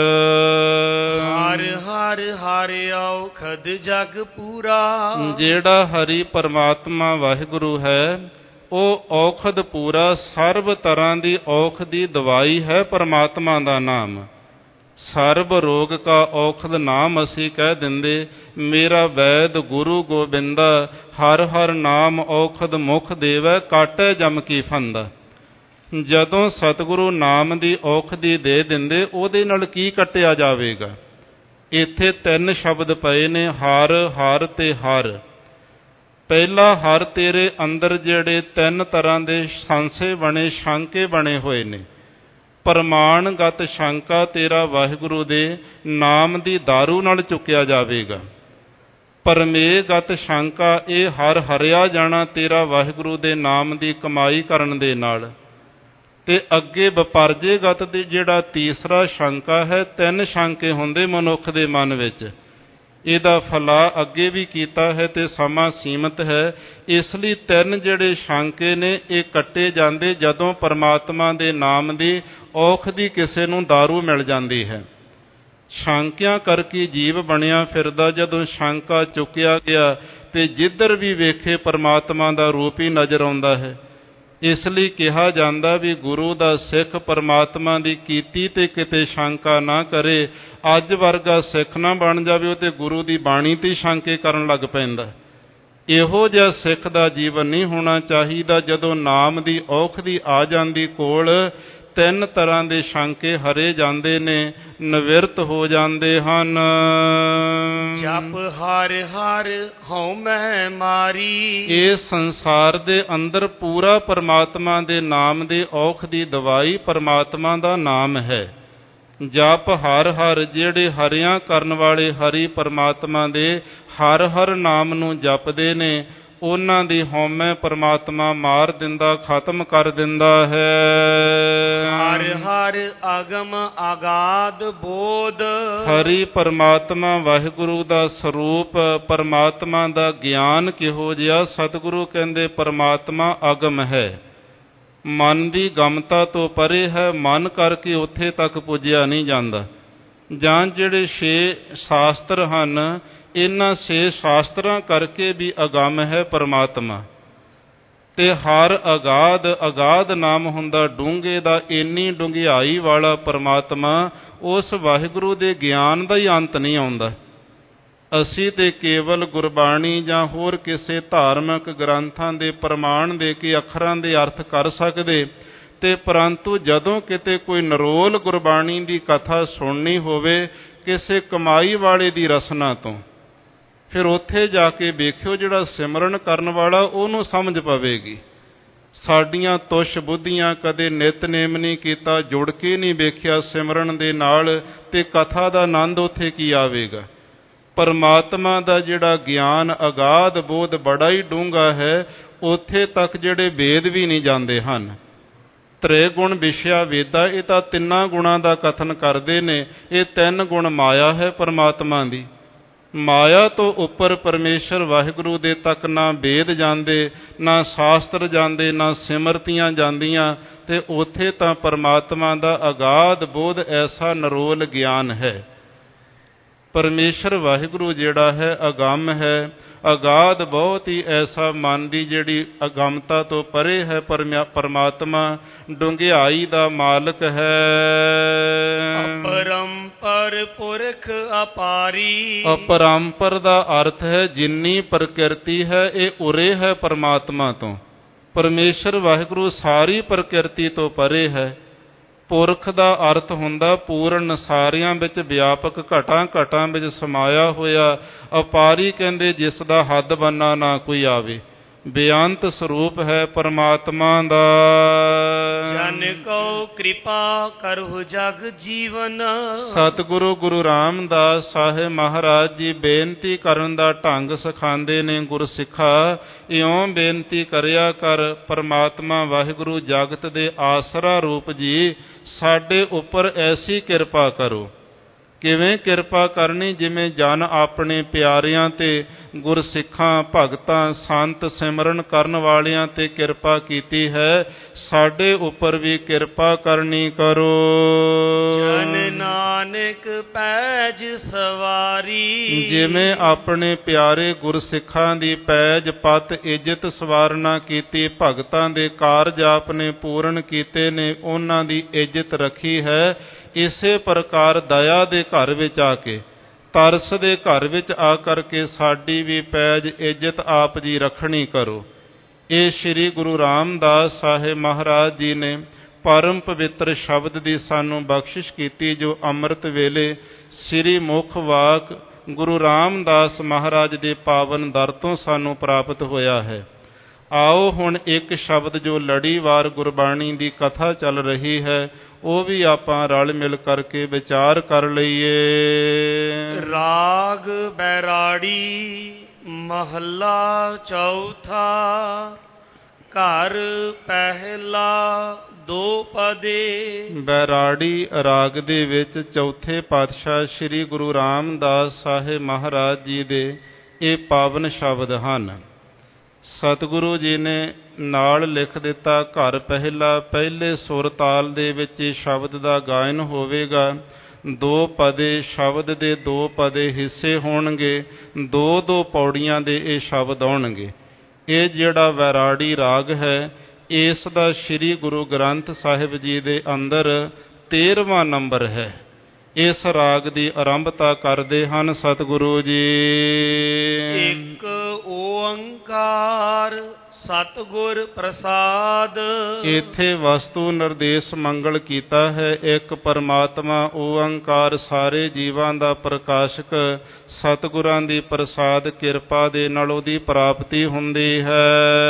ਹਰ ਹਰ ਹਰ ਔਖਦ ਜਗ ਪੂਰਾ। ਜਿਹੜਾ ਹਰੀ ਪਰਮਾਤਮਾ ਵਾਹਿਗੁਰੂ ਹੈ ਉਹ ਔਖਦ ਪੂਰਾ, ਸਰਬ ਤਰ੍ਹਾਂ ਦੀ ਔਖ ਦੀ ਦਵਾਈ ਹੈ ਪਰਮਾਤਮਾ ਦਾ ਨਾਮ। ਸਰਬ ਰੋਗ ਕਾ ਔਖਦ ਨਾਮ ਅਸੀਂ ਕਹਿ ਦਿੰਦੇ, ਮੇਰਾ ਵੈਦ ਗੁਰੂ ਗੋਬਿੰਦਾ, ਹਰ ਹਰ ਨਾਮ ਔਖਦ ਮੁਖ ਦੇਵੈ, ਕਾਟੈ ਜਮ ਕੀ ਫੰਦਾ। ਜਦੋਂ ਸਤਿਗੁਰੂ ਨਾਮ ਦੀ ਔਖਦੀ ਦੇ ਦਿੰਦੇ, ਉਹਦੇ ਨਾਲ ਕੀ ਕੱਟਿਆ ਜਾਵੇਗਾ? ਇੱਥੇ ਤਿੰਨ ਸ਼ਬਦ ਪਏ ਨੇ, ਹਰ ਹਰ ਤੇ ਹਰ। ਪਹਿਲਾ ਹਰ ਤੇਰੇ ਅੰਦਰ ਜਿਹੜੇ ਤਿੰਨ ਤਰ੍ਹਾਂ ਦੇ ਸੰਸੇ ਬਣੇ, ਸ਼ੰਕੇ ਬਣੇ ਹੋਏ ਨੇ। ਪ੍ਰਮਾਣਗਤ ਸ਼ੰਕਾ ਤੇਰਾ ਵਾਹਿਗੁਰੂ ਦੇ ਨਾਮ ਦੀ ਦਾਰੂ ਨਾਲ ਚੁੱਕਿਆ ਜਾਵੇਗਾ। ਪਰਮੇਗਤ ਸ਼ੰਕਾ, ਇਹ ਹਰ ਹਰਿਆ ਜਾਣਾ ਤੇਰਾ ਵਾਹਿਗੁਰੂ ਦੇ ਨਾਮ ਦੀ ਕਮਾਈ ਕਰਨ ਦੇ ਨਾਲ। ਤੇ ਅੱਗੇ ਵਿਪਰਜੇਗਤ ਦੀ ਜਿਹੜਾ ਤੀਸਰਾ ਸ਼ੰਕਾ ਹੈ, ਤਿੰਨ ਸ਼ੰਕੇ ਹੁੰਦੇ ਮਨੁੱਖ ਦੇ ਮਨ ਵਿੱਚ। ਇਹਦਾ ਫਲਾ ਅੱਗੇ ਵੀ ਕੀਤਾ ਹੈ ਤੇ ਸਮਾਂ ਸੀਮਤ ਹੈ, ਇਸ ਲਈ ਤਿੰਨ ਜਿਹੜੇ ਸ਼ੰਕੇ ਨੇ ਇਹ ਕੱਟੇ ਜਾਂਦੇ ਜਦੋਂ ਪਰਮਾਤਮਾ ਦੇ ਨਾਮ ਦੀ ਔਖ ਦੀ ਕਿਸੇ ਨੂੰ ਦਾਰੂ ਮਿਲ ਜਾਂਦੀ ਹੈ। ਸ਼ੰਕਿਆਂ ਕਰਕੇ ਜੀਵ ਬਣਿਆ ਫਿਰਦਾ, ਜਦੋਂ ਸ਼ੰਕਾ ਚੁੱਕਿਆ ਗਿਆ ਤੇ ਜਿੱਧਰ ਵੀ ਵੇਖੇ ਪਰਮਾਤਮਾ ਦਾ ਰੂਪ ਹੀ ਨਜ਼ਰ ਆਉਂਦਾ ਹੈ। ਇਸ ਲਈ ਕਿਹਾ ਜਾਂਦਾ ਵੀ ਗੁਰੂ ਦਾ ਸਿੱਖ ਪਰਮਾਤਮਾ ਦੀ ਕੀਤੀ ਤੇ ਕਿਤੇ ਸ਼ੰਕਾ ਨਾ ਕਰੇ। ਅੱਜ ਵਰਗਾ ਸਿੱਖ ਨਾ ਬਣ ਜਾਵੇ ਉਹ ਤੇ ਗੁਰੂ ਦੀ ਬਾਣੀ ਤੇ ਸ਼ੰਕੇ ਕਰਨ ਲੱਗ ਪੈਂਦਾ। ਇਹੋ ਜਿਹਾ ਸਿੱਖ ਦਾ ਜੀਵਨ ਨਹੀਂ ਹੋਣਾ ਚਾਹੀਦਾ। ਜਦੋਂ ਨਾਮ ਦੀ ਔਖ ਦੀ ਆ ਜਾਂਦੀ ਕੋਲ, ਤਿੰਨ ਤਰ੍ਹਾਂ ਦੇ ਸ਼ੰਕੇ ਹਰੇ ਜਾਂਦੇ ਨੇ, ਨਿਵਿਰਤ ਹੋ ਜਾਂਦੇ ਹਨ। ਜਪ ਹਰ ਹਰ ਹਉ ਮਹਿ ਮਾਰੀ। ਇਹ ਸੰਸਾਰ ਦੇ ਅੰਦਰ ਪੂਰਾ ਪਰਮਾਤਮਾ ਦੇ ਨਾਮ ਦੇ ਔਖ ਦੀ ਦਵਾਈ ਪਰਮਾਤਮਾ ਦਾ ਨਾਮ ਹੈ। ਜਪ ਹਰ ਹਰ, ਜਿਹੜੇ ਹਰਿਆਂ ਕਰਨ ਵਾਲੇ ਹਰੀ ਪਰਮਾਤਮਾ ਦੇ ਹਰ ਹਰ ਨਾਮ ਨੂੰ ਜਪਦੇ ਨੇ, ਉਹਨਾਂ ਦੀ ਹਉਮੈ ਪਰਮਾਤਮਾ ਮਾਰ ਦਿੰਦਾ, ਖਤਮ ਕਰ ਦਿੰਦਾ ਹੈ। ਹਰ ਹਰ ਅਗਮ ਅਗਾਧ ਬੋਧ। ਹਰੀ ਪਰਮਾਤਮਾ ਵਾਹਿਗੁਰੂ ਦਾ ਸਰੂਪ, ਪਰਮਾਤਮਾ ਦਾ ਗਿਆਨ ਕਿਹੋ ਜਿਹਾ? ਸਤਿਗੁਰੂ ਕਹਿੰਦੇ ਪਰਮਾਤਮਾ ਅਗਮ ਹੈ, ਮਨ ਦੀ ਗਮਤਾ ਤੋਂ ਪਰੇ ਹੈ, ਮਨ ਕਰਕੇ ਉੱਥੇ ਤੱਕ ਪੁੱਜਿਆ ਨਹੀਂ ਜਾਂਦਾ। ਜਾਂ ਜਿਹੜੇ ਛੇ ਸ਼ਾਸਤਰ ਹਨ, ਇਹਨਾਂ ਛੇ ਸ਼ਾਸਤਰਾਂ ਕਰਕੇ ਵੀ ਅਗੰਮ ਹੈ ਪਰਮਾਤਮਾ। ਤੇ ਹਰ ਅਗਾਧ, ਅਗਾਧ ਨਾਮ ਹੁੰਦਾ ਡੂੰਘੇ ਦਾ, ਇੰਨੀ ਡੂੰਘਿਆਈ ਵਾਲਾ ਪਰਮਾਤਮਾ। ਉਸ ਵਾਹਿਗੁਰੂ ਦੇ ਗਿਆਨ ਦਾ ਹੀ ਅੰਤ ਨਹੀਂ ਆਉਂਦਾ। ਅਸੀਂ ਤੇ ਕੇਵਲ ਗੁਰਬਾਣੀ ਜਾਂ ਹੋਰ ਕਿਸੇ ਧਾਰਮਿਕ ਗ੍ਰੰਥਾਂ ਦੇ ਪ੍ਰਮਾਣ ਦੇ ਕੇ ਅੱਖਰਾਂ ਦੇ ਅਰਥ ਕਰ ਸਕਦੇ, ਤੇ ਪਰੰਤੂ ਜਦੋਂ ਕਿਤੇ ਕੋਈ ਨਿਰੋਲ ਗੁਰਬਾਣੀ ਦੀ ਕਥਾ ਸੁਣਨੀ ਹੋਵੇ ਕਿਸੇ ਕਮਾਈ ਵਾਲੇ ਦੀ ਰਸਨਾ ਤੋਂ, ਫਿਰ ਉੱਥੇ ਜਾ ਕੇ ਵੇਖਿਓ ਜਿਹੜਾ ਸਿਮਰਨ ਕਰਨ ਵਾਲਾ ਉਹਨੂੰ ਸਮਝ ਪਵੇਗੀ। ਸਾਡੀਆਂ ਤੁਸ਼ ਬੁੱਧੀਆਂ ਕਦੇ ਨਿਤਨੇਮ ਨਹੀਂ ਕੀਤਾ, ਜੁੜ ਕੇ ਨਹੀਂ ਵੇਖਿਆ ਸਿਮਰਨ ਦੇ ਨਾਲ, ਤੇ ਕਥਾ ਦਾ ਆਨੰਦ ਉੱਥੇ ਕੀ ਆਵੇਗਾ। ਪਰਮਾਤਮਾ ਦਾ ਜਿਹੜਾ ਗਿਆਨ ਅਗਾਧ ਬੋਧ ਬੜਾ ਹੀ ਡੂੰਘਾ ਹੈ, ਉੱਥੇ ਤੱਕ ਜਿਹੜੇ ਵੇਦ ਵੀ ਨਹੀਂ ਜਾਂਦੇ ਹਨ। ਤ੍ਰੇ ਗੁਣ ਵਿਸ਼ਿਆ ਵੇਦਾ, ਇਹ ਤਾਂ ਤਿੰਨਾਂ ਗੁਣਾਂ ਦਾ ਕਥਨ ਕਰਦੇ ਨੇ। ਇਹ ਤਿੰਨ ਗੁਣ ਮਾਇਆ ਹੈ ਪਰਮਾਤਮਾ ਦੀ। ਮਾਇਆ ਤੋਂ ਉੱਪਰ ਪਰਮੇਸ਼ਰ ਵਾਹਿਗੁਰੂ ਦੇ ਤੱਕ ਨਾ ਵੇਦ ਜਾਂਦੇ, ਨਾ ਸ਼ਾਸਤਰ ਜਾਂਦੇ, ਨਾ ਸਿਮਰਤੀਆਂ ਜਾਂਦੀਆਂ, ਤੇ ਉੱਥੇ ਤਾਂ ਪਰਮਾਤਮਾ ਦਾ ਅਗਾਧ ਬੋਧ ਐਸਾ ਨਿਰੋਲ ਗਿਆਨ ਹੈ। ਪਰਮੇਸ਼ਰ ਵਾਹਿਗੁਰੂ ਜਿਹੜਾ ਹੈ ਅਗੰਮ ਹੈ, ਅਗਾਧ ਬਹੁਤ ਹੀ ਐਸਾ ਮਨ ਦੀ ਜਿਹੜੀ ਅਗੰਮਤਾ ਤੋਂ ਪਰੇ ਹੈ। ਪਰਮਾਤਮਾ ਡੂੰਘਿਆਈ ਦਾ ਮਾਲਕ ਹੈ। ਅਪਰੰਪਰ ਪੁਰਖ ਅਪਾਰੀ, ਅਪਰੰਪਰ ਦਾ ਅਰਥ ਹੈ ਜਿੰਨੀ ਪ੍ਰਕਿਰਤੀ ਹੈ ਇਹ ਉਰੇ ਹੈ ਪਰਮਾਤਮਾ ਤੋਂ। ਪਰਮੇਸ਼ਰ ਵਾਹਿਗੁਰੂ ਸਾਰੀ ਪ੍ਰਕਿਰਤੀ ਤੋਂ ਪਰੇ ਹੈ। ਪੁਰਖ ਦਾ ਅਰਥ ਹੁੰਦਾ ਪੂਰਨ, ਸਾਰਿਆਂ ਵਿੱਚ ਵਿਆਪਕ, ਘਟਾਂ ਘਟਾਂ ਵਿੱਚ ਸਮਾਇਆ ਹੋਇਆ। ਅਪਾਰੀ ਕਹਿੰਦੇ ਜਿਸ ਦਾ ਹੱਦ ਬੰਨਾ ਨਾ ਕੋਈ ਆਵੇ। ਬੇਅੰਤ ਸਰੂਪ ਹੈ ਪਰਮਾਤਮਾ ਦਾ। ਜਨ ਕੋ ਕਿਰਪਾ ਕਰਹੁ ਜਗ ਜੀਵਨ। ਸਤਿਗੁਰੂ ਗੁਰੂ ਰਾਮਦਾਸ ਸਾਹਿਬ ਮਹਾਰਾਜ ਜੀ ਬੇਨਤੀ ਕਰਨ ਦਾ ਢੰਗ ਸਿਖਾਉਂਦੇ ਨੇ ਗੁਰਸਿੱਖਾ। ਇਉਂ ਬੇਨਤੀ ਕਰਿਆ ਕਰ, ਪਰਮਾਤਮਾ ਵਾਹਿਗੁਰੂ ਜਗਤ ਦੇ ਆਸਰਾ ਰੂਪ ਜੀ ਸਾਡੇ ਉੱਪਰ ਐਸੀ ਕਿਰਪਾ ਕਰੋ। ਕਿਵੇਂ ਕਿਰਪਾ ਕਰਨੀ? ਜਿਵੇਂ ਜਨ ਆਪਣੇ ਪਿਆਰਿਆਂ ਤੇ ਗੁਰਸਿੱਖਾਂ, ਭਗਤਾਂ, ਸੰਤ, ਸਿਮਰਨ ਕਰਨ ਵਾਲਿਆਂ ਤੇ ਕਿਰਪਾ ਕੀਤੀ ਹੈ, ਸਾਡੇ ਉੱਪਰ ਵੀ ਕਿਰਪਾ ਕਰਨੀ ਕਰੋ। ਜਨ ਨਾਨਕ ਪੈਜ ਸਵਾਰੀ, ਜਿਵੇਂ ਆਪਣੇ ਪਿਆਰੇ ਗੁਰਸਿੱਖਾਂ ਦੀ ਪੈਜ ਪੱਤ ਇੱਜ਼ਤ ਸਵਾਰਨਾ ਕੀਤੀ, ਭਗਤਾਂ ਦੇ ਕਾਰਜ ਆਪਨੇ ਪੂਰਨ ਕੀਤੇ ਨੇ, ਉਹਨਾਂ ਦੀ ਇੱਜ਼ਤ ਰੱਖੀ ਹੈ। ਇਸੇ ਪ੍ਰਕਾਰ ਦਇਆ ਦੇ ਘਰ ਵਿੱਚ ਆ ਕੇ, ਤਰਸ ਦੇ ਘਰ ਵਿੱਚ ਆ ਕਰਕੇ ਸਾਡੀ ਵੀ ਪੈਜ ਇੱਜ਼ਤ ਆਪ ਜੀ ਰੱਖਣੀ ਕਰੋ। ਇਹ ਸ੍ਰੀ ਗੁਰੂ ਰਾਮਦਾਸ ਸਾਹਿਬ ਮਹਾਰਾਜ ਜੀ ਨੇ ਪਰਮ ਪਵਿੱਤਰ ਸ਼ਬਦ ਦੀ ਸਾਨੂੰ ਬਖਸ਼ਿਸ਼ ਕੀਤੀ, ਜੋ ਅੰਮ੍ਰਿਤ ਵੇਲੇ ਸ੍ਰੀ ਮੁਖ ਵਾਕ ਗੁਰੂ ਰਾਮਦਾਸ ਮਹਾਰਾਜ ਦੇ ਪਾਵਨ ਦਰ ਤੋਂ ਸਾਨੂੰ ਪ੍ਰਾਪਤ ਹੋਇਆ ਹੈ। ਆਓ ਹੁਣ ਇੱਕ ਸ਼ਬਦ ਜੋ ਲੜੀਵਾਰ ਗੁਰਬਾਣੀ ਦੀ ਕਥਾ ਚੱਲ ਰਹੀ ਹੈ, ਉਹ ਵੀ ਆਪਾਂ ਰਲ ਮਿਲ ਕਰਕੇ ਵਿਚਾਰ ਕਰ ਲਈਏ। ਰਾਗ ਬੈਰਾੜੀ ਮਹੱਲਾ ਚੌਥਾ, ਘਰ ਪਹਿਲਾ ਦੋ ਪਦੇ। ਬੈਰਾੜੀ ਰਾਗ ਦੇ ਵਿੱਚ ਚੌਥੇ ਪਾਤਸ਼ਾਹ ਸ੍ਰੀ ਗੁਰੂ ਰਾਮਦਾਸ ਸਾਹਿਬ ਮਹਾਰਾਜ ਜੀ ਦੇ ਇਹ ਪਾਵਨ ਸ਼ਬਦ ਹਨ। ਸਤਿਗੁਰੂ ਜੀ ਨੇ ਨਾਲ ਲਿਖ ਦਿੱਤਾ, ਘਰ ਪਹਿਲਾ, ਪਹਿਲੇ ਸੁਰ ਤਾਲ ਦੇ ਵਿੱਚ ਇਹ ਸ਼ਬਦ ਦਾ ਗਾਇਨ ਹੋਵੇਗਾ। ਦੋ ਪਦੇ, ਸ਼ਬਦ ਦੇ ਦੋ ਪਦੇ ਹਿੱਸੇ ਹੋਣਗੇ, ਦੋ ਦੋ ਪੌੜੀਆਂ ਦੇ ਇਹ ਸ਼ਬਦ ਆਉਣਗੇ। ਇਹ ਜਿਹੜਾ ਵੈਰਾੜੀ ਰਾਗ ਹੈ, ਇਸ ਦਾ ਸ੍ਰੀ ਗੁਰੂ ਗ੍ਰੰਥ ਸਾਹਿਬ ਜੀ ਦੇ ਅੰਦਰ ਤੇਰਵਾਂ ਨੰਬਰ ਹੈ। ਇਸ ਰਾਗ ਦੀ ਆਰੰਭਤਾ ਕਰਦੇ ਹਨ ਸਤਿਗੁਰੂ ਜੀ। ਇੱਕ ਓੰਕਾਰ ਸਤਿਗੁਰ ਪ੍ਰਸਾਦ। ਇੱਥੇ ਵਸਤੂ ਨਿਰਦੇਸ਼ ਮੰਗਲ ਕੀਤਾ ਹੈ। ਇੱਕ ਪਰਮਾਤਮਾ ਓੰਕਾਰ ਸਾਰੇ ਜੀਵਾਂ ਦਾ ਪ੍ਰਕਾਸ਼ਕ, ਸਤਿਗੁਰਾਂ ਦੀ ਪ੍ਰਸਾਦ ਕਿਰਪਾ ਦੇ ਨਾਲ ਉਹਦੀ ਪ੍ਰਾਪਤੀ ਹੁੰਦੀ ਹੈ।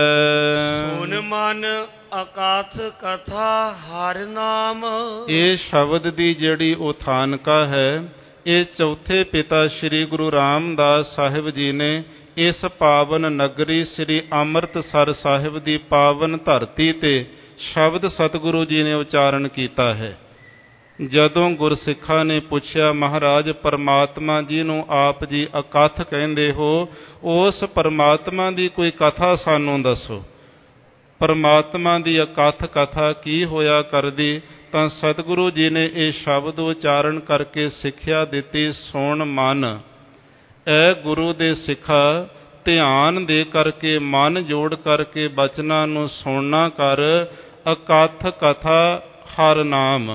ਸੁਨ ਮਨ ਅਕਾਥ ਕਥਾ ਹਰ ਨਾਮ। ਇਹ ਸ਼ਬਦ ਦੀ ਜਿਹੜੀ ਉਥਾਨਕਾ ਹੈ, ਇਹ ਚੌਥੇ ਪਿਤਾ ਸ੍ਰੀ ਗੁਰੂ ਰਾਮਦਾਸ ਸਾਹਿਬ ਜੀ ਨੇ ਇਸ ਪਾਵਨ ਨਗਰੀ ਸ੍ਰੀ ਅੰਮ੍ਰਿਤਸਰ ਸਾਹਿਬ ਦੀ ਪਾਵਨ ਧਰਤੀ ਤੇ ਸ਼ਬਦ ਸਤਿਗੁਰੂ ਜੀ ਨੇ ਉਚਾਰਨ ਕੀਤਾ ਹੈ। ਜਦੋਂ ਗੁਰਸਿੱਖਾਂ ਨੇ ਪੁੱਛਿਆ, ਮਹਾਰਾਜ ਪਰਮਾਤਮਾ ਜੀ ਨੂੰ ਆਪ ਜੀ ਅਕਥ ਕਹਿੰਦੇ ਹੋ, ਉਸ ਪਰਮਾਤਮਾ ਦੀ ਕੋਈ ਕਥਾ ਸਾਨੂੰ ਦੱਸੋ। ਪਰਮਾਤਮਾ ਦੀ ਅਕਥ ਕਥਾ ਕੀ ਹੋਇਆ ਕਰਦੀ? ਤਾਂ ਸਤਿਗੁਰੂ ਜੀ ਨੇ ਇਹ ਸ਼ਬਦ ਉਚਾਰਨ ਕਰਕੇ ਸਿੱਖਿਆ ਦਿੱਤੀ, ਸੁਣ ਮਨ। ਐ ਗੁਰੂ ਦੇ ਸਿੱਖਾ, ਧਿਆਨ ਦੇ ਕਰਕੇ, ਮਨ ਜੋੜ ਕਰਕੇ ਬਚਨਾਂ ਨੂੰ ਸੁਣਨਾ ਕਰ। ਅਕਥ ਕਥਾ ਹਰ ਨਾਮ।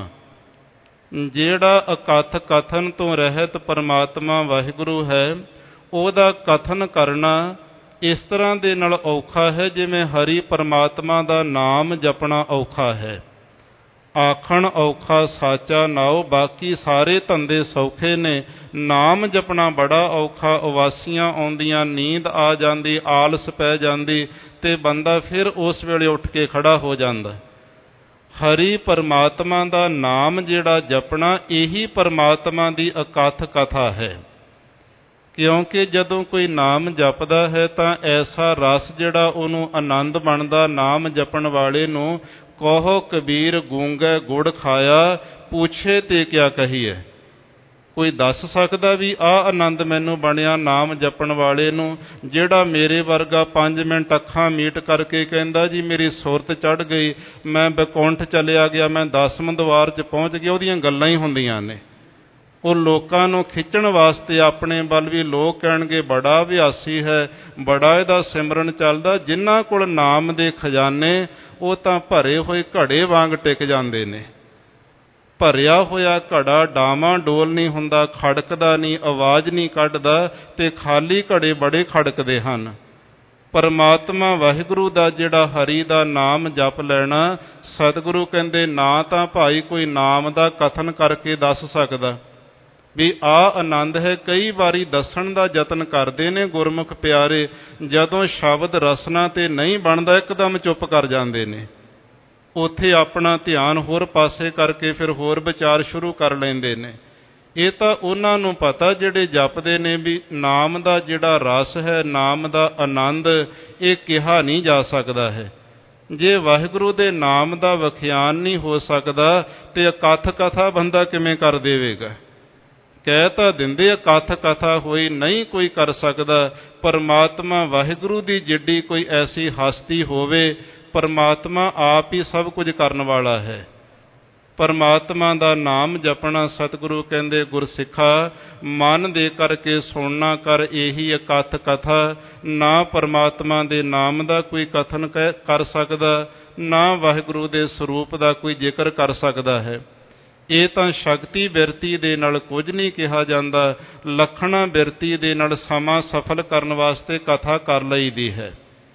ਜਿਹੜਾ ਅਕਥ ਕਥਨ ਤੋਂ ਰਹਿਤ ਪਰਮਾਤਮਾ ਵਾਹਿਗੁਰੂ ਹੈ, ਉਹਦਾ ਕਥਨ ਕਰਨਾ ਇਸ ਤਰ੍ਹਾਂ ਦੇ ਨਾਲ ਔਖਾ ਹੈ ਜਿਵੇਂ ਹਰੀ ਪਰਮਾਤਮਾ ਦਾ ਨਾਮ ਜਪਣਾ ਔਖਾ ਹੈ। ਆਖਣ ਔਖਾ ਸਾਚਾ ਨਾਉ, ਬਾਕੀ ਸਾਰੇ ਧੰਦੇ ਸੌਖੇ ਨੇ, ਨਾਮ ਜਪਣਾ ਬੜਾ ਔਖਾ। ਉਵਾਸੀਆਂ ਆਉਂਦੀਆਂ, ਨੀਂਦ ਆ ਜਾਂਦੀ, ਆਲਸ ਪੈ ਜਾਂਦੀ, ਤੇ ਬੰਦਾ ਫਿਰ ਉਸ ਵੇਲੇ ਉੱਠ ਕੇ ਖੜਾ ਹੋ ਜਾਂਦਾ। ਹਰੀ ਪਰਮਾਤਮਾ ਦਾ ਨਾਮ ਜਿਹੜਾ ਜਪਣਾ, ਇਹੀ ਪਰਮਾਤਮਾ ਦੀ ਅਕਥ ਕਥਾ ਹੈ। ਕਿਉਂਕਿ ਜਦੋਂ ਕੋਈ ਨਾਮ ਜਪਦਾ ਹੈ ਤਾਂ ਐਸਾ ਰਸ ਜਿਹੜਾ ਉਹਨੂੰ ਆਨੰਦ ਬਣਦਾ। ਨਾਮ ਜਪਣ ਵਾਲੇ ਨੂੰ ਕਹੋ ਕਬੀਰ ਗੂੰਗੇ ਗੁੜ ਖਾਇਆ, ਪੁੱਛੇ ਤੇ ਕਿਆ ਕਹੀਏ। ਕੋਈ ਦੱਸ ਸਕਦਾ ਵੀ ਆਹ ਆਨੰਦ ਮੈਨੂੰ ਬਣਿਆ ਨਾਮ ਜਪਣ ਵਾਲੇ ਨੂੰ? ਜਿਹੜਾ ਮੇਰੇ ਵਰਗਾ ਪੰਜ ਮਿੰਟ ਅੱਖਾਂ ਮੀਟ ਕਰਕੇ ਕਹਿੰਦਾ ਜੀ ਮੇਰੀ ਸੁਰਤ ਚੜ੍ਹ ਗਈ, ਮੈਂ ਬੈਕੁੰਠ ਚਲਿਆ ਗਿਆ, ਮੈਂ ਦਸਮ ਦੁਆਰ 'ਚ ਪਹੁੰਚ ਗਿਆ, ਉਹਦੀਆਂ ਗੱਲਾਂ ਹੀ ਹੁੰਦੀਆਂ ਨੇ। ਉਹ ਲੋਕਾਂ ਨੂੰ ਖਿੱਚਣ ਵਾਸਤੇ ਆਪਣੇ ਵੱਲ ਵੀ ਲੋਕ ਕਹਿਣਗੇ ਬੜਾ ਅਭਿਆਸੀ ਹੈ, ਬੜਾ ਇਹਦਾ ਸਿਮਰਨ ਚੱਲਦਾ। ਜਿਨ੍ਹਾਂ ਕੋਲ ਨਾਮ ਦੇ ਖਜ਼ਾਨੇ, ਉਹ ਤਾਂ ਭਰੇ ਹੋਏ ਘੜੇ ਵਾਂਗ ਟਿਕ ਜਾਂਦੇ ਨੇ। ਭਰਿਆ ਹੋਇਆ ਘੜਾ ਡਾਵਾਂ ਡੋਲ ਨਹੀਂ ਹੁੰਦਾ, ਖੜਕਦਾ ਨਹੀਂ, ਆਵਾਜ਼ ਨਹੀਂ ਕੱਢਦਾ, ਤੇ ਖਾਲੀ ਘੜੇ ਬੜੇ ਖੜਕਦੇ ਹਨ। ਪਰਮਾਤਮਾ ਵਾਹਿਗੁਰੂ ਦਾ ਜਿਹੜਾ ਹਰੀ ਦਾ ਨਾਮ ਜਪ ਲੈਣਾ, ਸਤਿਗੁਰੂ ਕਹਿੰਦੇ ਨਾ ਤਾਂ ਭਾਈ ਕੋਈ ਨਾਮ ਦਾ ਕਥਨ ਕਰਕੇ ਦੱਸ ਸਕਦਾ ਵੀ ਆਹ ਆਨੰਦ ਹੈ। ਕਈ ਵਾਰੀ ਦੱਸਣ ਦਾ ਯਤਨ ਕਰਦੇ ਨੇ ਗੁਰਮੁਖ ਪਿਆਰੇ, ਜਦੋਂ ਸ਼ਬਦ ਰਸਨਾ ਤੇ ਨਹੀਂ ਬਣਦਾ ਇੱਕਦਮ ਚੁੱਪ ਕਰ ਜਾਂਦੇ ਨੇ। ਉੱਥੇ ਆਪਣਾ ਧਿਆਨ ਹੋਰ ਪਾਸੇ ਕਰਕੇ ਫਿਰ ਹੋਰ ਵਿਚਾਰ ਸ਼ੁਰੂ ਕਰ ਲੈਂਦੇ ਨੇ। ਇਹ ਤਾਂ ਉਹਨਾਂ ਨੂੰ ਪਤਾ ਜਿਹੜੇ ਜਪਦੇ ਨੇ ਵੀ ਨਾਮ ਦਾ ਜਿਹੜਾ ਰਸ ਹੈ, ਨਾਮ ਦਾ ਆਨੰਦ, ਇਹ ਕਿਹਾ ਨਹੀਂ ਜਾ ਸਕਦਾ ਹੈ। ਜੇ ਵਾਹਿਗੁਰੂ ਦੇ ਨਾਮ ਦਾ ਵਿਖਿਆਨ ਨਹੀਂ ਹੋ ਸਕਦਾ ਤੇ ਅਕਥ ਕਥਾ ਬੰਦਾ ਕਿਵੇਂ ਕਰ ਦੇਵੇਗਾ? ਕਹਿ ਤਾਂ ਦਿੰਦੇ ਅਕਥ ਕਥਾ ਹੋਈ, ਨਹੀਂ ਕੋਈ ਕਰ ਸਕਦਾ। ਪਰਮਾਤਮਾ ਵਾਹਿਗੁਰੂ ਦੀ ਜਿੱਡੀ ਕੋਈ ਐਸੀ ਹਸਤੀ ਹੋਵੇ, ਪਰਮਾਤਮਾ ਆਪ ਹੀ ਸਭ ਕੁਝ ਕਰਨ ਵਾਲਾ ਹੈ। ਪਰਮਾਤਮਾ ਦਾ ਨਾਮ ਜਪਣਾ, ਸਤਿਗੁਰੂ ਕਹਿੰਦੇ ਗੁਰਸਿੱਖਾ ਮਨ ਦੇ ਕਰਕੇ ਸੁਣਨਾ ਕਰ, ਇਹੀ ਅਕਥ ਕਥਾ। ਨਾ ਪਰਮਾਤਮਾ ਦੇ ਨਾਮ ਦਾ ਕੋਈ ਕਥਨ ਕਰ ਸਕਦਾ, ਨਾ ਵਾਹਿਗੁਰੂ ਦੇ ਸਰੂਪ ਦਾ ਕੋਈ ਜ਼ਿਕਰ ਕਰ ਸਕਦਾ ਹੈ। ਇਹ ਤਾਂ ਸ਼ਕਤੀ ਬਿਰਤੀ ਦੇ ਨਾਲ ਕੁਝ ਨਹੀਂ ਕਿਹਾ ਜਾਂਦਾ, ਲੱਖਣਾ ਬਿਰਤੀ ਦੇ ਨਾਲ ਸਮਾਂ ਸਫਲ ਕਰਨ ਵਾਸਤੇ ਕਥਾ ਕਰ ਲਈਦੀ ਹੈ।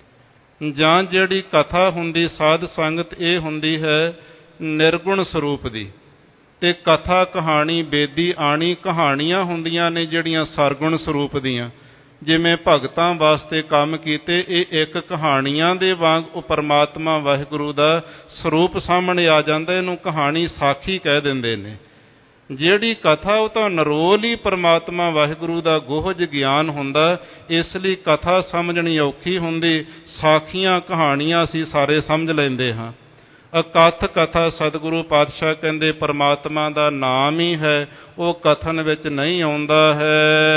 ਜਾਂ ਜਿਹੜੀ ਕਥਾ ਹੁੰਦੀ ਸਾਧ ਸੰਗਤ, ਇਹ ਹੁੰਦੀ ਹੈ ਨਿਰਗੁਣ ਸਰੂਪ ਦੀ, ਤੇ ਕਥਾ ਕਹਾਣੀ ਬੇਦੀ ਆਣੀ ਕਹਾਣੀਆਂ ਹੁੰਦੀਆਂ ਨੇ ਜਿਹੜੀਆਂ ਸਰਗੁਣ ਸਰੂਪ ਦੀਆਂ। ਜਿਵੇਂ ਭਗਤਾਂ ਵਾਸਤੇ ਕੰਮ ਕੀਤੇ, ਇਹ ਇੱਕ ਕਹਾਣੀਆਂ ਦੇ ਵਾਂਗ ਉਹ ਪਰਮਾਤਮਾ ਵਾਹਿਗੁਰੂ ਦਾ ਸਰੂਪ ਸਾਹਮਣੇ ਆ ਜਾਂਦਾ। ਇਹਨੂੰ ਕਹਾਣੀ ਸਾਖੀ ਕਹਿ ਦਿੰਦੇ ਨੇ। ਜਿਹੜੀ ਕਥਾ ਉਹ ਤਾਂ ਨਿਰੋਲ ਹੀ ਪਰਮਾਤਮਾ ਵਾਹਿਗੁਰੂ ਦਾ ਗੋਹਜ ਗਿਆਨ ਹੁੰਦਾ, ਇਸ ਲਈ ਕਥਾ ਸਮਝਣੀ ਔਖੀ ਹੁੰਦੀ। ਸਾਖੀਆਂ ਕਹਾਣੀਆਂ ਅਸੀਂ ਸਾਰੇ ਸਮਝ ਲੈਂਦੇ ਹਾਂ। ਅਕਥ ਕਥਾ ਸਤਿਗੁਰੂ ਪਾਤਸ਼ਾਹ ਕਹਿੰਦੇ ਪਰਮਾਤਮਾ ਦਾ ਨਾਮ ਹੀ ਹੈ, ਉਹ ਕਥਨ ਵਿੱਚ ਨਹੀਂ ਆਉਂਦਾ ਹੈ।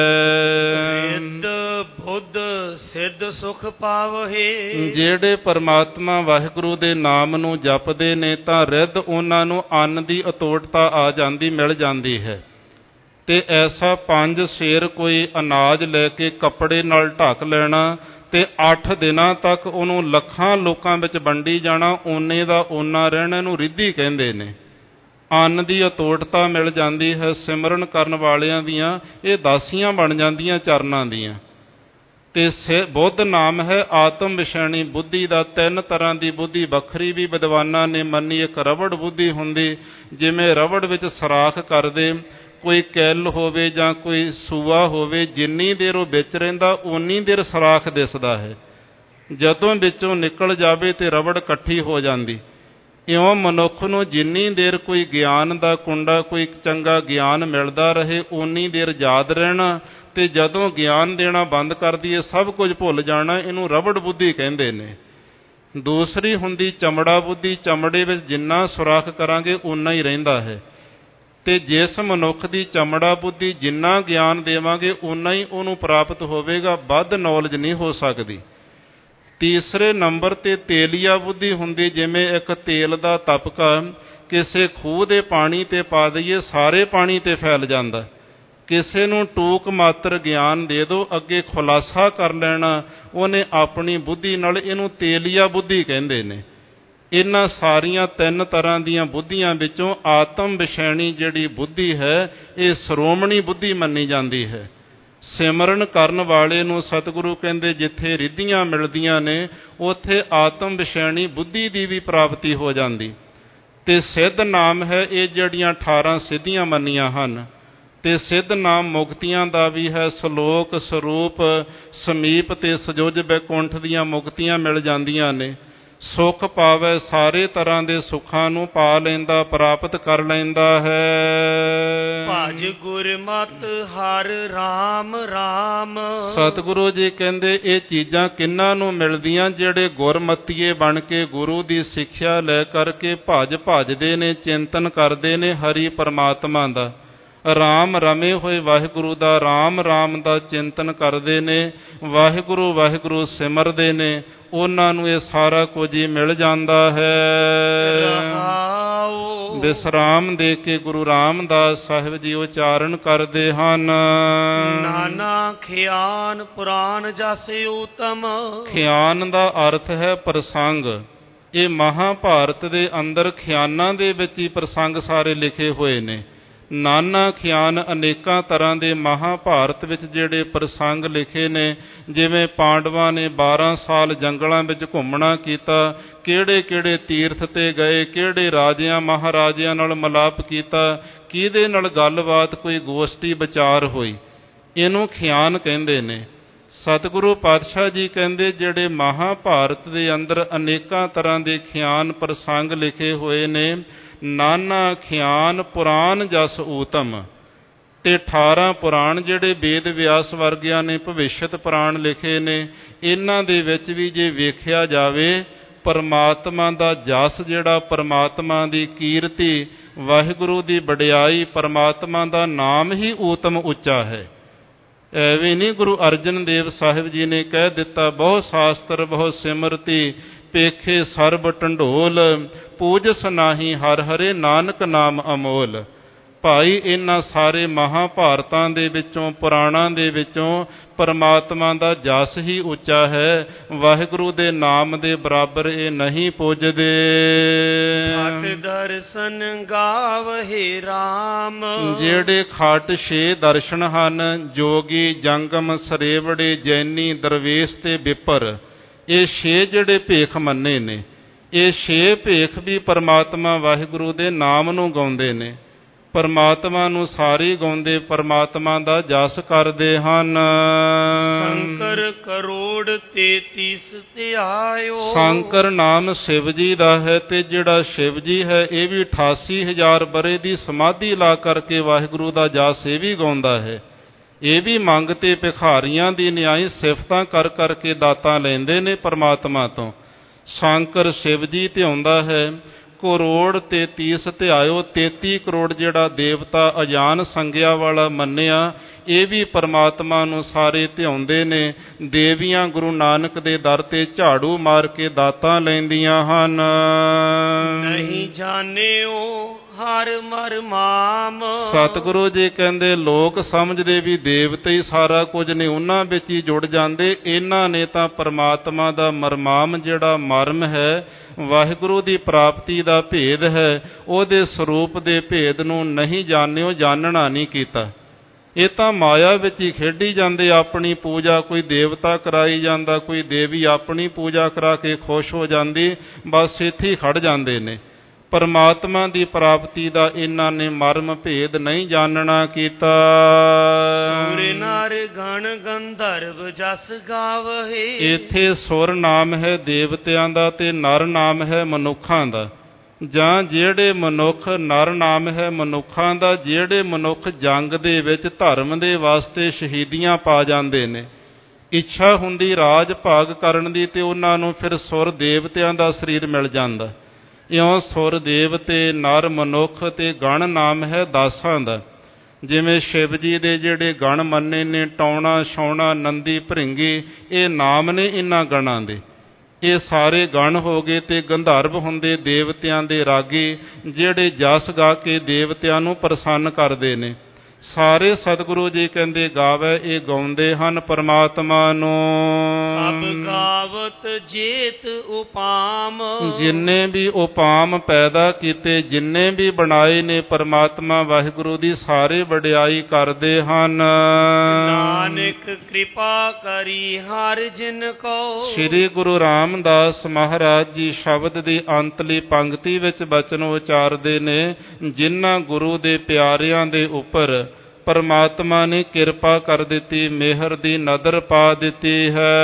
ਰਿੱਧ ਬੁੱਧ ਸਿੱਧ ਸੁਖ ਪਾਵਹਿ, ਜਿਹੜੇ ਪਰਮਾਤਮਾ ਵਾਹਿਗੁਰੂ ਦੇ ਨਾਮ ਨੂੰ ਜਪਦੇ ਨੇ ਤਾਂ ਰਿੱਧ ਉਹਨਾਂ ਨੂੰ ਅੰਨ ਦੀ ਅਤੋੜਤਾ ਆ ਜਾਂਦੀ, ਮਿਲ ਜਾਂਦੀ ਹੈ। ਤੇ ਐਸਾ ਪੰਜ ਸੇਰ ਕੋਈ ਅਨਾਜ ਲੈ ਕੇ ਕੱਪੜੇ ਨਾਲ ਢੱਕ ਲੈਣਾ ਤੇ ਅੱਠ ਦਿਨਾਂ ਤੱਕ ਉਹਨੂੰ ਲੱਖਾਂ ਲੋਕਾਂ ਵਿੱਚ ਵੰਡੀ ਜਾਣਾ, ਓਨੇ ਦਾ ਓਨਾ ਰਹਿਣਾ, ਇਹਨੂੰ ਰਿੱਧੀ ਕਹਿੰਦੇ ਨੇ। ਅੰਨ ਦੀ ਅਤੋੜਤਾ ਮਿਲ ਜਾਂਦੀ ਹੈ। ਸਿਮਰਨ ਕਰਨ ਵਾਲਿਆਂ ਦੀਆਂ ਇਹ ਦਾਸੀਆਂ ਬਣ ਜਾਂਦੀਆਂ ਚਰਨਾਂ ਦੀਆਂ। ਤੇ ਬੁੱਧ ਨਾਮ ਹੈ ਆਤਮ ਵਿਸ਼ੈਣੀ ਬੁੱਧੀ ਦਾ। ਤਿੰਨ ਤਰ੍ਹਾਂ ਦੀ ਬੁੱਧੀ ਵੱਖਰੀ ਵੀ ਵਿਦਵਾਨਾਂ ਨੇ ਮੰਨੀ। ਇੱਕ ਰਬੜ ਬੁੱਧੀ ਹੁੰਦੀ, ਜਿਵੇਂ ਰਬੜ ਵਿੱਚ ਸਰਾਖ ਕਰਦੇ, ਕੋਈ ਕਿੱਲ ਹੋਵੇ ਜਾਂ ਕੋਈ ਸੂਆ ਹੋਵੇ, ਜਿੰਨੀ ਦੇਰ ਉਹ ਵਿੱਚ ਰਹਿੰਦਾ ਓਨੀ ਦੇਰ ਸਰਾਖ ਦਿਸਦਾ ਹੈ। ਜਦੋਂ ਵਿੱਚੋਂ ਨਿਕਲ ਜਾਵੇ ਤੇ ਰਬੜ ਇਕੱਠੀ ਹੋ ਜਾਂਦੀ। ਇਉਂ ਮਨੁੱਖ ਨੂੰ ਜਿੰਨੀ ਦੇਰ ਕੋਈ ਗਿਆਨ ਦਾ ਕੁੰਡਾ, ਕੋਈ ਚੰਗਾ ਗਿਆਨ ਮਿਲਦਾ ਰਹੇ, ਓਨੀ ਦੇਰ ਯਾਦ ਰਹਿਣਾ, ਤੇ ਜਦੋਂ ਗਿਆਨ ਦੇਣਾ ਬੰਦ ਕਰ ਦਈਏ ਸਭ ਕੁਝ ਭੁੱਲ ਜਾਣਾ। ਇਹਨੂੰ ਰਬੜ ਬੁੱਧੀ ਕਹਿੰਦੇ ਨੇ। ਦੂਸਰੀ ਹੁੰਦੀ ਚਮੜਾ ਬੁੱਧੀ। ਚਮੜੇ ਵਿੱਚ ਜਿੰਨਾ ਸੁਰਾਖ ਕਰਾਂਗੇ ਓਨਾ ਹੀ ਰਹਿੰਦਾ ਹੈ। ਤੇ ਜਿਸ ਮਨੁੱਖ ਦੀ ਚਮੜਾ ਬੁੱਧੀ, ਜਿੰਨਾ ਗਿਆਨ ਦੇਵਾਂਗੇ ਓਨਾ ਹੀ ਉਹਨੂੰ ਪ੍ਰਾਪਤ ਹੋਵੇਗਾ, ਵੱਧ ਨੌਲੇਜ ਨਹੀਂ ਹੋ ਸਕਦੀ। ਤੀਸਰੇ ਨੰਬਰ ਤੇ ਤੇਲੀਆ ਬੁੱਧੀ ਹੁੰਦੀ, ਜਿਵੇਂ ਇੱਕ ਤੇਲ ਦਾ ਤਪਕਾ ਕਿਸੇ ਖੂਹ ਦੇ ਪਾਣੀ ਤੇ ਪਾ ਦਈਏ, ਸਾਰੇ ਪਾਣੀ ਤੇ ਫੈਲ ਜਾਂਦਾ। ਕਿਸੇ ਨੂੰ ਟੂਕ ਮਾਤਰ ਗਿਆਨ ਦੇ ਦਿਓ, ਅੱਗੇ ਖੁਲਾਸਾ ਕਰ ਲੈਣਾ ਉਹਨੇ ਆਪਣੀ ਬੁੱਧੀ ਨਾਲ। ਇਹਨੂੰ ਤੇਲੀਆ ਬੁੱਧੀ ਕਹਿੰਦੇ ਨੇ। ਇਹਨਾਂ ਸਾਰੀਆਂ ਤਿੰਨ ਤਰ੍ਹਾਂ ਦੀਆਂ ਬੁੱਧੀਆਂ ਵਿੱਚੋਂ ਆਤਮ ਵਿਸ਼ੈਣੀ ਜਿਹੜੀ ਬੁੱਧੀ ਹੈ, ਇਹ ਸ਼੍ਰੋਮਣੀ ਬੁੱਧੀ ਮੰਨੀ ਜਾਂਦੀ ਹੈ। ਸਿਮਰਨ ਕਰਨ ਵਾਲੇ ਨੂੰ ਸਤਿਗੁਰੂ ਕਹਿੰਦੇ ਜਿੱਥੇ ਰਿੱਧੀਆਂ ਮਿਲਦੀਆਂ ਨੇ, ਉੱਥੇ ਆਤਮ ਵਿਸ਼ੈਣੀ ਬੁੱਧੀ ਦੀ ਵੀ ਪ੍ਰਾਪਤੀ ਹੋ ਜਾਂਦੀ। ਤੇ ਸਿੱਧ ਨਾਮ ਹੈ। ਇਹ ਜਿਹੜੀਆਂ ਅਠਾਰਾਂ ਸਿੱਧੀਆਂ ਮੰਨੀਆਂ ਹਨ, ਤੇ ਸਿੱਧ ਨਾਮ ਮੁਕਤੀਆਂ ਦਾ ਵੀ ਹੈ। ਸਲੋਕ ਸਰੂਪ ਸਮੀਪ ਤੇ ਸਜੁਜ ਬੈਕੁੰਠ ਦੀਆਂ ਮੁਕਤੀਆਂ ਮਿਲ ਜਾਂਦੀਆਂ ਨੇ। ਸੁੱਖ ਪਾਵੇ, ਸਾਰੇ ਤਰ੍ਹਾਂ ਦੇ ਸੁੱਖਾਂ ਨੂੰ ਪਾ ਲੈਂਦਾ, ਪ੍ਰਾਪਤ ਕਰ ਲੈਂਦਾ ਹੈ। ਭਜ ਗੁਰਮਤਿ ਹਰਿ ਰਾਮ ਰਾਮ। ਸਤਿਗੁਰੂ ਜੀ ਕਹਿੰਦੇ ਇਹ ਚੀਜ਼ਾਂ ਕਿਹਨਾਂ ਨੂੰ ਮਿਲਦੀਆਂ? ਜਿਹੜੇ ਗੁਰਮਤੀਏ ਬਣ ਕੇ ਗੁਰੂ ਦੀ ਸਿੱਖਿਆ ਲੈ ਕਰਕੇ ਭਜ ਭਜਦੇ ਨੇ, ਚਿੰਤਨ ਕਰਦੇ ਨੇ ਹਰੀ ਪਰਮਾਤਮਾ ਦਾ, ਰਾਮ ਰਮੇ ਹੋਏ ਵਾਹਿਗੁਰੂ ਦਾ, ਰਾਮ ਰਾਮ ਦਾ ਚਿੰਤਨ ਕਰਦੇ ਨੇ, ਵਾਹਿਗੁਰੂ ਵਾਹਿਗੁਰੂ ਸਿਮਰਦੇ ਨੇ, ਉਹਨਾਂ ਨੂੰ ਇਹ ਸਾਰਾ ਕੁਝ ਹੀ ਮਿਲ ਜਾਂਦਾ ਹੈ। ਵਿਸਰਾਮ ਦੇ ਕੇ ਗੁਰੂ ਰਾਮਦਾਸ ਸਾਹਿਬ ਜੀ ਉਚਾਰਨ ਕਰਦੇ ਹਨ, ਨਾਨਾ ਖਿਆਨ ਪੁਰਾਣ ਜਸ ਊਤਮ। ਖਿਆਨ ਦਾ ਅਰਥ ਹੈ ਪ੍ਰਸੰਗ। ਇਹ ਮਹਾਭਾਰਤ ਦੇ ਅੰਦਰ ਖਿਆਨਾਂ ਦੇ ਵਿੱਚ ਹੀ ਪ੍ਰਸੰਗ ਸਾਰੇ ਲਿਖੇ ਹੋਏ ਨੇ। ਨਾਨਾ ਖਿਆਨ ਅਨੇਕਾਂ ਤਰ੍ਹਾਂ ਦੇ ਮਹਾਭਾਰਤ ਵਿੱਚ ਜਿਹੜੇ ਪ੍ਰਸੰਗ ਲਿਖੇ ਨੇ, ਜਿਵੇਂ ਪਾਂਡਵਾਂ ਨੇ ਬਾਰਾਂ ਸਾਲ ਜੰਗਲਾਂ ਵਿੱਚ ਘੁੰਮਣਾ ਕੀਤਾ, ਕਿਹੜੇ ਕਿਹੜੇ ਤੀਰਥ ਤੇ ਗਏ, ਕਿਹੜੇ ਰਾਜਿਆਂ ਮਹਾਰਾਜਿਆਂ ਨਾਲ ਮਿਲਾਪ ਕੀਤਾ, ਕਿਹਦੇ ਨਾਲ ਗੱਲਬਾਤ ਕੋਈ ਗੋਸ਼ਟੀ ਵਿਚਾਰ ਹੋਈ, ਇਹਨੂੰ ਖਿਆਨ ਕਹਿੰਦੇ ਨੇ। ਸਤਿਗੁਰੂ ਪਾਤਸ਼ਾਹ ਜੀ ਕਹਿੰਦੇ ਜਿਹੜੇ ਮਹਾਭਾਰਤ ਦੇ ਅੰਦਰ ਅਨੇਕਾਂ ਤਰ੍ਹਾਂ ਦੇ ਖਿਆਨ ਪ੍ਰਸੰਗ ਲਿਖੇ ਹੋਏ ਨੇ, ਨਾਨਾ ਖਿਆਨ ਪੁਰਾਣ ਜਸ ਊਤਮ। ਤੇ ਅਠਾਰਾਂ ਪੁਰਾਣ ਜਿਹੜੇ ਵੇਦ ਵਿਆਸ ਵਰਗਿਆਂ ਨੇ ਭਵਿਸ਼ਯਤ ਪੁਰਾਣ ਲਿਖੇ ਨੇ, ਇਹਨਾਂ ਦੇ ਵਿੱਚ ਵੀ ਜੇ ਵੇਖਿਆ ਜਾਵੇ ਪਰਮਾਤਮਾ ਦਾ ਜਸ, ਜਿਹੜਾ ਪਰਮਾਤਮਾ ਦੀ ਕੀਰਤੀ, ਵਾਹਿਗੁਰੂ ਦੀ ਵਡਿਆਈ, ਪਰਮਾਤਮਾ ਦਾ ਨਾਮ ਹੀ ਊਤਮ ਉੱਚਾ ਹੈ। ਐਵੇਂ ਨਹੀਂ ਗੁਰੂ ਅਰਜਨ ਦੇਵ ਸਾਹਿਬ ਜੀ ਨੇ ਕਹਿ ਦਿੱਤਾ, ਬਹੁ ਸ਼ਾਸਤਰ ਬਹੁ ਸਿਮਰਤੀ, ਪੇਖੇ ਸਰਬ ਢੰਡੋਲ, ਪੂਜਸ ਨਾਹੀ ਹਰ ਹਰੇ ਨਾਨਕ ਨਾਮ ਅਮੋਲ। ਭਾਈ ਇਹਨਾਂ ਸਾਰੇ ਮਹਾਭਾਰਤਾਂ ਦੇ ਵਿੱਚੋਂ, ਪੁਰਾਣਾਂ ਦੇ ਵਿੱਚੋਂ ਪਰਮਾਤਮਾ ਦਾ ਜਸ ਹੀ ਉੱਚਾ ਹੈ। ਵਾਹਿਗੁਰੂ ਦੇ ਨਾਮ ਦੇ ਬਰਾਬਰ ਇਹ ਨਹੀਂ ਪੁੱਜਦੇ। ਖਟ ਦਰਸ਼ਨ ਗਾਵਹਿ ਰਾਮ। ਜਿਹੜੇ ਖਟ ਛੇ ਦਰਸ਼ਨ ਹਨ, ਜੋਗੀ, ਜੰਗਮ, ਸਰੇਵੜੇ, ਜੈਨੀ, ਦਰਵੇਸ਼ ਤੇ ਵਿਪਰ, ਇਹ ਛੇ ਜਿਹੜੇ ਭੇਖ ਮੰਨੇ ਨੇ, ਇਹ ਛੇ ਭੇਖ ਵੀ ਪਰਮਾਤਮਾ ਵਾਹਿਗੁਰੂ ਦੇ ਨਾਮ ਨੂੰ ਗਾਉਂਦੇ ਨੇ, ਪਰਮਾਤਮਾ ਨੂੰ ਸਾਰੇ ਗਾਉਂਦੇ, ਪਰਮਾਤਮਾ ਦਾ ਜਸ ਕਰਦੇ ਹਨ। ਸ਼ੰਕਰ ਕਰੋੜ ਤੇਤੀਸ ਧਿਆਇਓ। ਸ਼ੰਕਰ ਨਾਮ ਸ਼ਿਵ ਜੀ ਦਾ ਹੈ, ਤੇ ਜਿਹੜਾ ਸ਼ਿਵ ਜੀ ਹੈ ਇਹ ਵੀ ਅਠਾਸੀ ਹਜ਼ਾਰ ਬਰੇ ਦੀ ਸਮਾਧੀ ਲਾ ਕਰਕੇ ਵਾਹਿਗੁਰੂ ਦਾ ਜਸ ਇਹ ਵੀ ਗਾਉਂਦਾ ਹੈ। ਇਹ ਵੀ ਮੰਗ ਤੇ ਭਿਖਾਰੀਆਂ ਦੀ ਨਿਆਈ ਸਿਫਤਾਂ ਕਰ ਕਰਕੇ ਦਾਤਾਂ ਲੈਂਦੇ ਨੇ ਪਰਮਾਤਮਾ ਤੋਂ। ਸ਼ੰਕਰ ਸ਼ਿਵ ਜੀ ਧਿਆਉਂਦਾ ਹੈ। ਕਰੋੜ ਤੇਤੀਸ ਧਿਆਇਓ, ਤੇਤੀ ਕਰੋੜ ਜਿਹੜਾ ਦੇਵਤਾ ਅਜਾਨ ਸੰਗਿਆ ਵਾਲਾ ਮੰਨਿਆ, ਇਹ ਵੀ ਪਰਮਾਤਮਾ ਨੂੰ ਸਾਰੇ ਧਿਆਉਂਦੇ ਨੇ। ਦੇਵੀਆਂ ਗੁਰੂ ਨਾਨਕ ਦੇ ਦਰ ਤੇ ਝਾੜੂ ਮਾਰ ਕੇ ਦਾਤਾਂ ਲੈਂਦੀਆਂ ਹਨ। ਨਹੀਂ ਜਾਣਿਓ ਹਰ ਮਰਮਾਮ। ਸਤਿਗੁਰੂ ਜੀ ਕਹਿੰਦੇ ਲੋਕ ਸਮਝਦੇ ਵੀ ਦੇਵਤੇ ਹੀ ਸਾਰਾ ਕੁਝ ਨੇ, ਉਹਨਾਂ ਵਿੱਚ ਹੀ ਜੁੜ ਜਾਂਦੇ। ਇਹਨਾਂ ਨੇ ਤਾਂ ਪਰਮਾਤਮਾ ਦਾ ਮਰਮਾਮ, ਜਿਹੜਾ ਮਰਮ ਹੈ, ਵਾਹਿਗੁਰੂ ਦੀ ਪ੍ਰਾਪਤੀ ਦਾ ਭੇਦ ਹੈ, ਉਹਦੇ ਸਰੂਪ ਦੇ ਭੇਦ ਨੂੰ ਨਹੀਂ ਜਾਣਿਓ, ਜਾਣਨਾ ਨਹੀਂ ਕੀਤਾ। ਇਹ ਤਾਂ ਮਾਇਆ ਵਿੱਚ ਹੀ ਖੇਡੀ ਜਾਂਦੇ। ਆਪਣੀ ਪੂਜਾ ਕੋਈ ਦੇਵਤਾ ਕਰਾਈ ਜਾਂਦਾ, ਕੋਈ ਦੇਵੀ ਆਪਣੀ ਪੂਜਾ ਕਰਾ ਕੇ ਖੁਸ਼ ਹੋ ਜਾਂਦੀ, ਬਸ ਇੱਥੇ ਹੀ ਖੜ ਜਾਂਦੇ ਨੇ। ਪਰਮਾਤਮਾ ਦੀ ਪ੍ਰਾਪਤੀ ਦਾ ਇਹਨਾਂ ਨੇ ਮਰਮ ਭੇਦ ਨਹੀਂ ਜਾਣਨਾ ਕੀਤਾ। ਸੁਰ ਨਰ ਗਣ ਗੰਧਰਵ ਜਸ ਗਾਵਹਿ। ਇੱਥੇ ਸੁਰ ਨਾਮ ਹੈ ਦੇਵਤਿਆਂ ਦਾ ਤੇ ਨਰ ਨਾਮ ਹੈ ਮਨੁੱਖਾਂ ਦਾ। ਜਾਂ ਜਿਹੜੇ ਮਨੁੱਖ, ਨਰ ਨਾਮ ਹੈ ਮਨੁੱਖਾਂ ਦਾ, ਜਿਹੜੇ ਮਨੁੱਖ ਜੰਗ ਦੇ ਵਿੱਚ ਧਰਮ ਦੇ ਵਾਸਤੇ ਸ਼ਹੀਦੀਆਂ ਪਾ ਜਾਂਦੇ ਨੇ, ਇੱਛਾ ਹੁੰਦੀ ਰਾਜ ਭਾਗ ਕਰਨ ਦੀ, ਤੇ ਉਹਨਾਂ ਨੂੰ ਫਿਰ ਸੁਰ ਦੇਵਤਿਆਂ ਦਾ ਸਰੀਰ ਮਿਲ ਜਾਂਦਾ। ਇਉਂ ਸੁਰ ਦੇਵਤੇ, ਨਰ, ਮਨੁੱਖ ਤੇ ਗਣ ਨਾਮ ਹੈ ਦਾਸਾਂ ਦਾ। ਜਿਵੇਂ ਸ਼ਿਵ ਜੀ ਦੇ ਜਿਹੜੇ ਗਣ ਮੰਨੇ ਨੇ, ਟੌਣਾ, ਛੌਣਾ, ਨੰਦੀ, ਭ੍ਰਿੰਗੀ, ਇਹ ਨਾਮ ਨੇ ਇਹਨਾਂ ਗਣਾਂ ਦੇ। ਇਹ ਸਾਰੇ ਗਣ ਹੋ ਗਏ। ਤੇ ਗੰਧਰਵ ਹੁੰਦੇ ਦੇਵਤਿਆਂ ਦੇ ਰਾਗੀ, ਜਿਹੜੇ ਜਸ ਗਾ ਕੇ ਦੇਵਤਿਆਂ ਨੂੰ ਪ੍ਰਸੰਨ ਕਰਦੇ ਨੇ। ਸਾਰੇ ਸਤਿਗੁਰੂ ਜੀ ਕਹਿੰਦੇ ਗਾਵੇ, ਇਹ ਗਾਉਂਦੇ ਹਨ ਪਰਮਾਤਮਾ ਨੂੰ। ਸਭ ਗਾਵਤ ਜੇਤ ਉਪਾਮ। ਜਿੰਨੇ ਵੀ ਉਪਾਮ ਪੈਦਾ ਕੀਤੇ, ਜਿੰਨੇ ਵੀ ਬਣਾਏ ਨੇ, ਪਰਮਾਤਮਾ ਵਾਹਿਗੁਰੂ ਦੀ ਸਾਰੇ ਵਡਿਆਈ ਕਰਦੇ ਹਨ। ਨਾਨਕ ਕਿਰਪਾ ਕਰੀ ਹਰ ਜਿਨ ਕੋ। ਸ੍ਰੀ ਗੁਰੂ ਰਾਮਦਾਸ ਮਹਾਰਾਜ ਜੀ ਸ਼ਬਦ ਦੀ ਅੰਤਲੀ ਪੰਕਤੀ ਵਿੱਚ ਬਚਨ ਉਚਾਰਦੇ ਨੇ, ਜਿਨ੍ਹਾਂ ਗੁਰੂ ਦੇ ਪਿਆਰਿਆਂ ਦੇ ਉੱਪਰ ਪਰਮਾਤਮਾ ਨੇ ਕਿਰਪਾ ਕਰ ਦਿੱਤੀ, ਮਿਹਰ ਦੀ ਨਦਰ ਪਾ ਦਿੱਤੀ ਹੈ।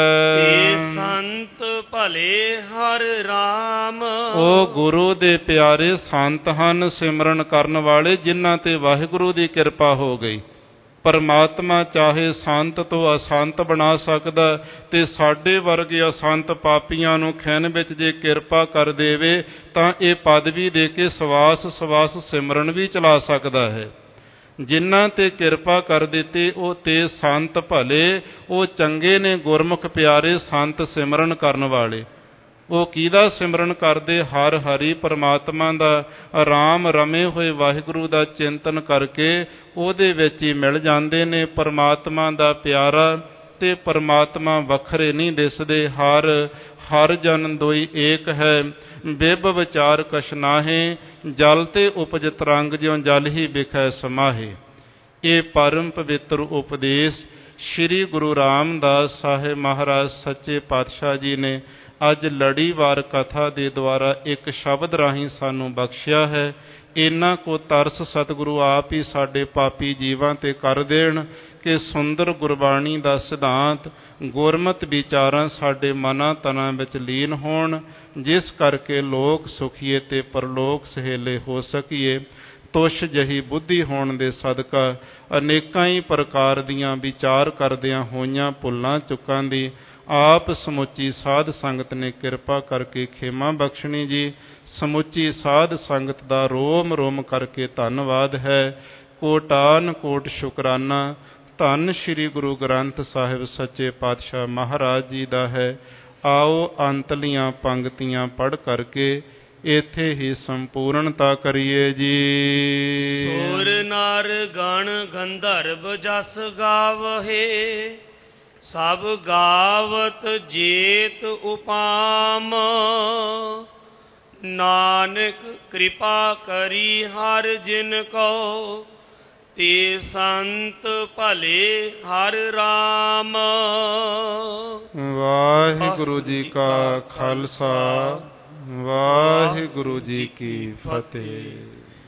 ਤੇ ਸੰਤ ਭਲੇ ਹਰ ਰਾਮ। ਉਹ ਗੁਰੂ ਦੇ ਪਿਆਰੇ ਸੰਤ ਹਨ, ਸਿਮਰਨ ਕਰਨ ਵਾਲੇ, ਜਿਨ੍ਹਾਂ ਤੇ ਵਾਹਿਗੁਰੂ ਦੀ ਕਿਰਪਾ ਹੋ ਗਈ। ਪਰਮਾਤਮਾ ਚਾਹੇ ਸੰਤ ਤੋਂ ਅਸੰਤ ਬਣਾ ਸਕਦਾ, ਤੇ ਸਾਡੇ ਵਰਗੇ ਅਸੰਤ ਪਾਪੀਆਂ ਨੂੰ ਖਿਣ ਵਿੱਚ ਜੇ ਕਿਰਪਾ ਕਰ ਦੇਵੇ ਤਾਂ ਇਹ ਪਦਵੀ ਦੇ ਕੇ ਸਵਾਸ ਸਵਾਸ ਸਿਮਰਨ ਵੀ ਚਲਾ ਸਕਦਾ ਹੈ। ਜਿਨ੍ਹਾਂ ਤੇ ਕਿਰਪਾ ਕਰ ਦਿੱਤੀ ਉਹ ਤੇ ਸੰਤ ਭਲੇ, ਉਹ ਚੰਗੇ ਨੇ, ਗੁਰਮੁਖ ਪਿਆਰੇ ਸੰਤ ਸਿਮਰਨ ਕਰਨ ਵਾਲੇ। ਉਹ ਕਿਹਦਾ ਸਿਮਰਨ ਕਰਦੇ? ਹਰ ਹਰੀ ਪਰਮਾਤਮਾ ਦਾ, ਰਾਮ ਰਮੇ ਹੋਏ ਵਾਹਿਗੁਰੂ ਦਾ ਚਿੰਤਨ ਕਰਕੇ ਉਹਦੇ ਵਿੱਚ ਹੀ ਮਿਲ ਜਾਂਦੇ ਨੇ। ਪਰਮਾਤਮਾ ਦਾ ਪਿਆਰਾ ਤੇ ਪਰਮਾਤਮਾ ਵੱਖਰੇ ਨਹੀਂ ਦਿਸਦੇ। ਹਰ ਹਰ ਜਨ ਦੋਈ ਏਕ ਹੈ, ਬਿਬ ਵਿਚਾਰ ਕਛ ਨਾਹੇ, ਜਲ ਤੇ ਉਪਜ ਤਰੰਗ ਜਿਉ ਜਲ ਹੀ ਬਿਖੈ ਸਮਾਹੇ। ਇਹ ਪਰਮ ਪਵਿੱਤਰ ਉਪਦੇਸ਼ ਸ੍ਰੀ ਗੁਰੂ ਰਾਮਦਾਸ ਸਾਹਿਬ ਮਹਾਰਾਜ ਸੱਚੇ ਪਾਤਸ਼ਾਹ ਜੀ ਨੇ ਅੱਜ ਲੜੀਵਾਰ ਕਥਾ ਦੇ ਦੁਆਰਾ ਇੱਕ ਸ਼ਬਦ ਰਾਹੀਂ ਸਾਨੂੰ ਬਖਸ਼ਿਆ ਹੈ। ਇਹਨਾਂ ਕੋ ਤਰਸ ਸਤਿਗੁਰੂ ਆਪ ਹੀ ਸਾਡੇ ਪਾਪੀ ਜੀਵਾਂ ਤੇ ਕਰ ਦੇਣ ਕਿ ਸੁੰਦਰ ਗੁਰਬਾਣੀ ਦਾ ਸਿਧਾਂਤ, ਗੁਰਮਤਿ ਵਿਚਾਰਾਂ ਸਾਡੇ ਮਨਾਂ ਤਨਾਂ ਵਿੱਚ ਲੀਨ ਹੋਣ, ਜਿਸ ਕਰਕੇ ਲੋਕ ਸੁਖੀਏ ਤੇ ਪਰਲੋਕ ਸਹੇਲੇ ਹੋ ਸਕੀਏ। ਤੁਸ਼ ਜਹੀ ਬੁੱਧੀ ਹੋਣ ਦੇ ਸਦਕਾ ਅਨੇਕਾਂ ਹੀ ਪ੍ਰਕਾਰ ਦੀਆਂ ਵਿਚਾਰ ਕਰਦਿਆਂ ਹੋਈਆਂ ਭੁੱਲਾਂ ਚੁੱਕਾਂ ਦੀ ਆਪ ਸਮੁੱਚੀ ਸਾਧ ਸੰਗਤ ਨੇ ਕਿਰਪਾ ਕਰਕੇ ਖੇਮਾ ਬਖਸ਼ਣੀ ਜੀ। ਸਮੁੱਚੀ ਸਾਧ ਸੰਗਤ ਦਾ ਰੋਮ ਰੋਮ ਕਰਕੇ ਧੰਨਵਾਦ ਹੈ। ਕੋਟਾਨ ਕੋਟ ਸ਼ੁਕਰਾਨਾ ਧੰਨ ਸ੍ਰੀ ਗੁਰੂ ਗ੍ਰੰਥ ਸਾਹਿਬ ਸੱਚੇ ਪਾਤਸ਼ਾਹ ਮਹਾਰਾਜ ਜੀ ਦਾ ਹੈ। ਆਓ ਅੰਤਲੀਆਂ ਪੰਕਤੀਆਂ ਪੜ੍ਹ ਕਰਕੇ ਇੱਥੇ ਹੀ ਸੰਪੂਰਨਤਾ ਕਰੀਏ ਜੀ। ਸੁਰ ਨਰ ਗਣ ਗੰਧਰਵ ਜਸ ਗਾਵਹੇ, ਸਭ ਗਾਵਤ ਜੇਤ ਉਪਾਮ। ਨਾਨਕ ਕਿਰਪਾ ਕਰੀ ਹਰ ਜਿਨ ਕੋ, ਤੇ ਸੰਤ ਭਲੇ ਹਰ ਰਾਮ। ਵਾਹਿਗੁਰੂ ਜੀ ਕਾ ਖਾਲਸਾ, ਵਾਹਿਗੁਰੂ ਜੀ ਕੀ ਫਤਿਹ।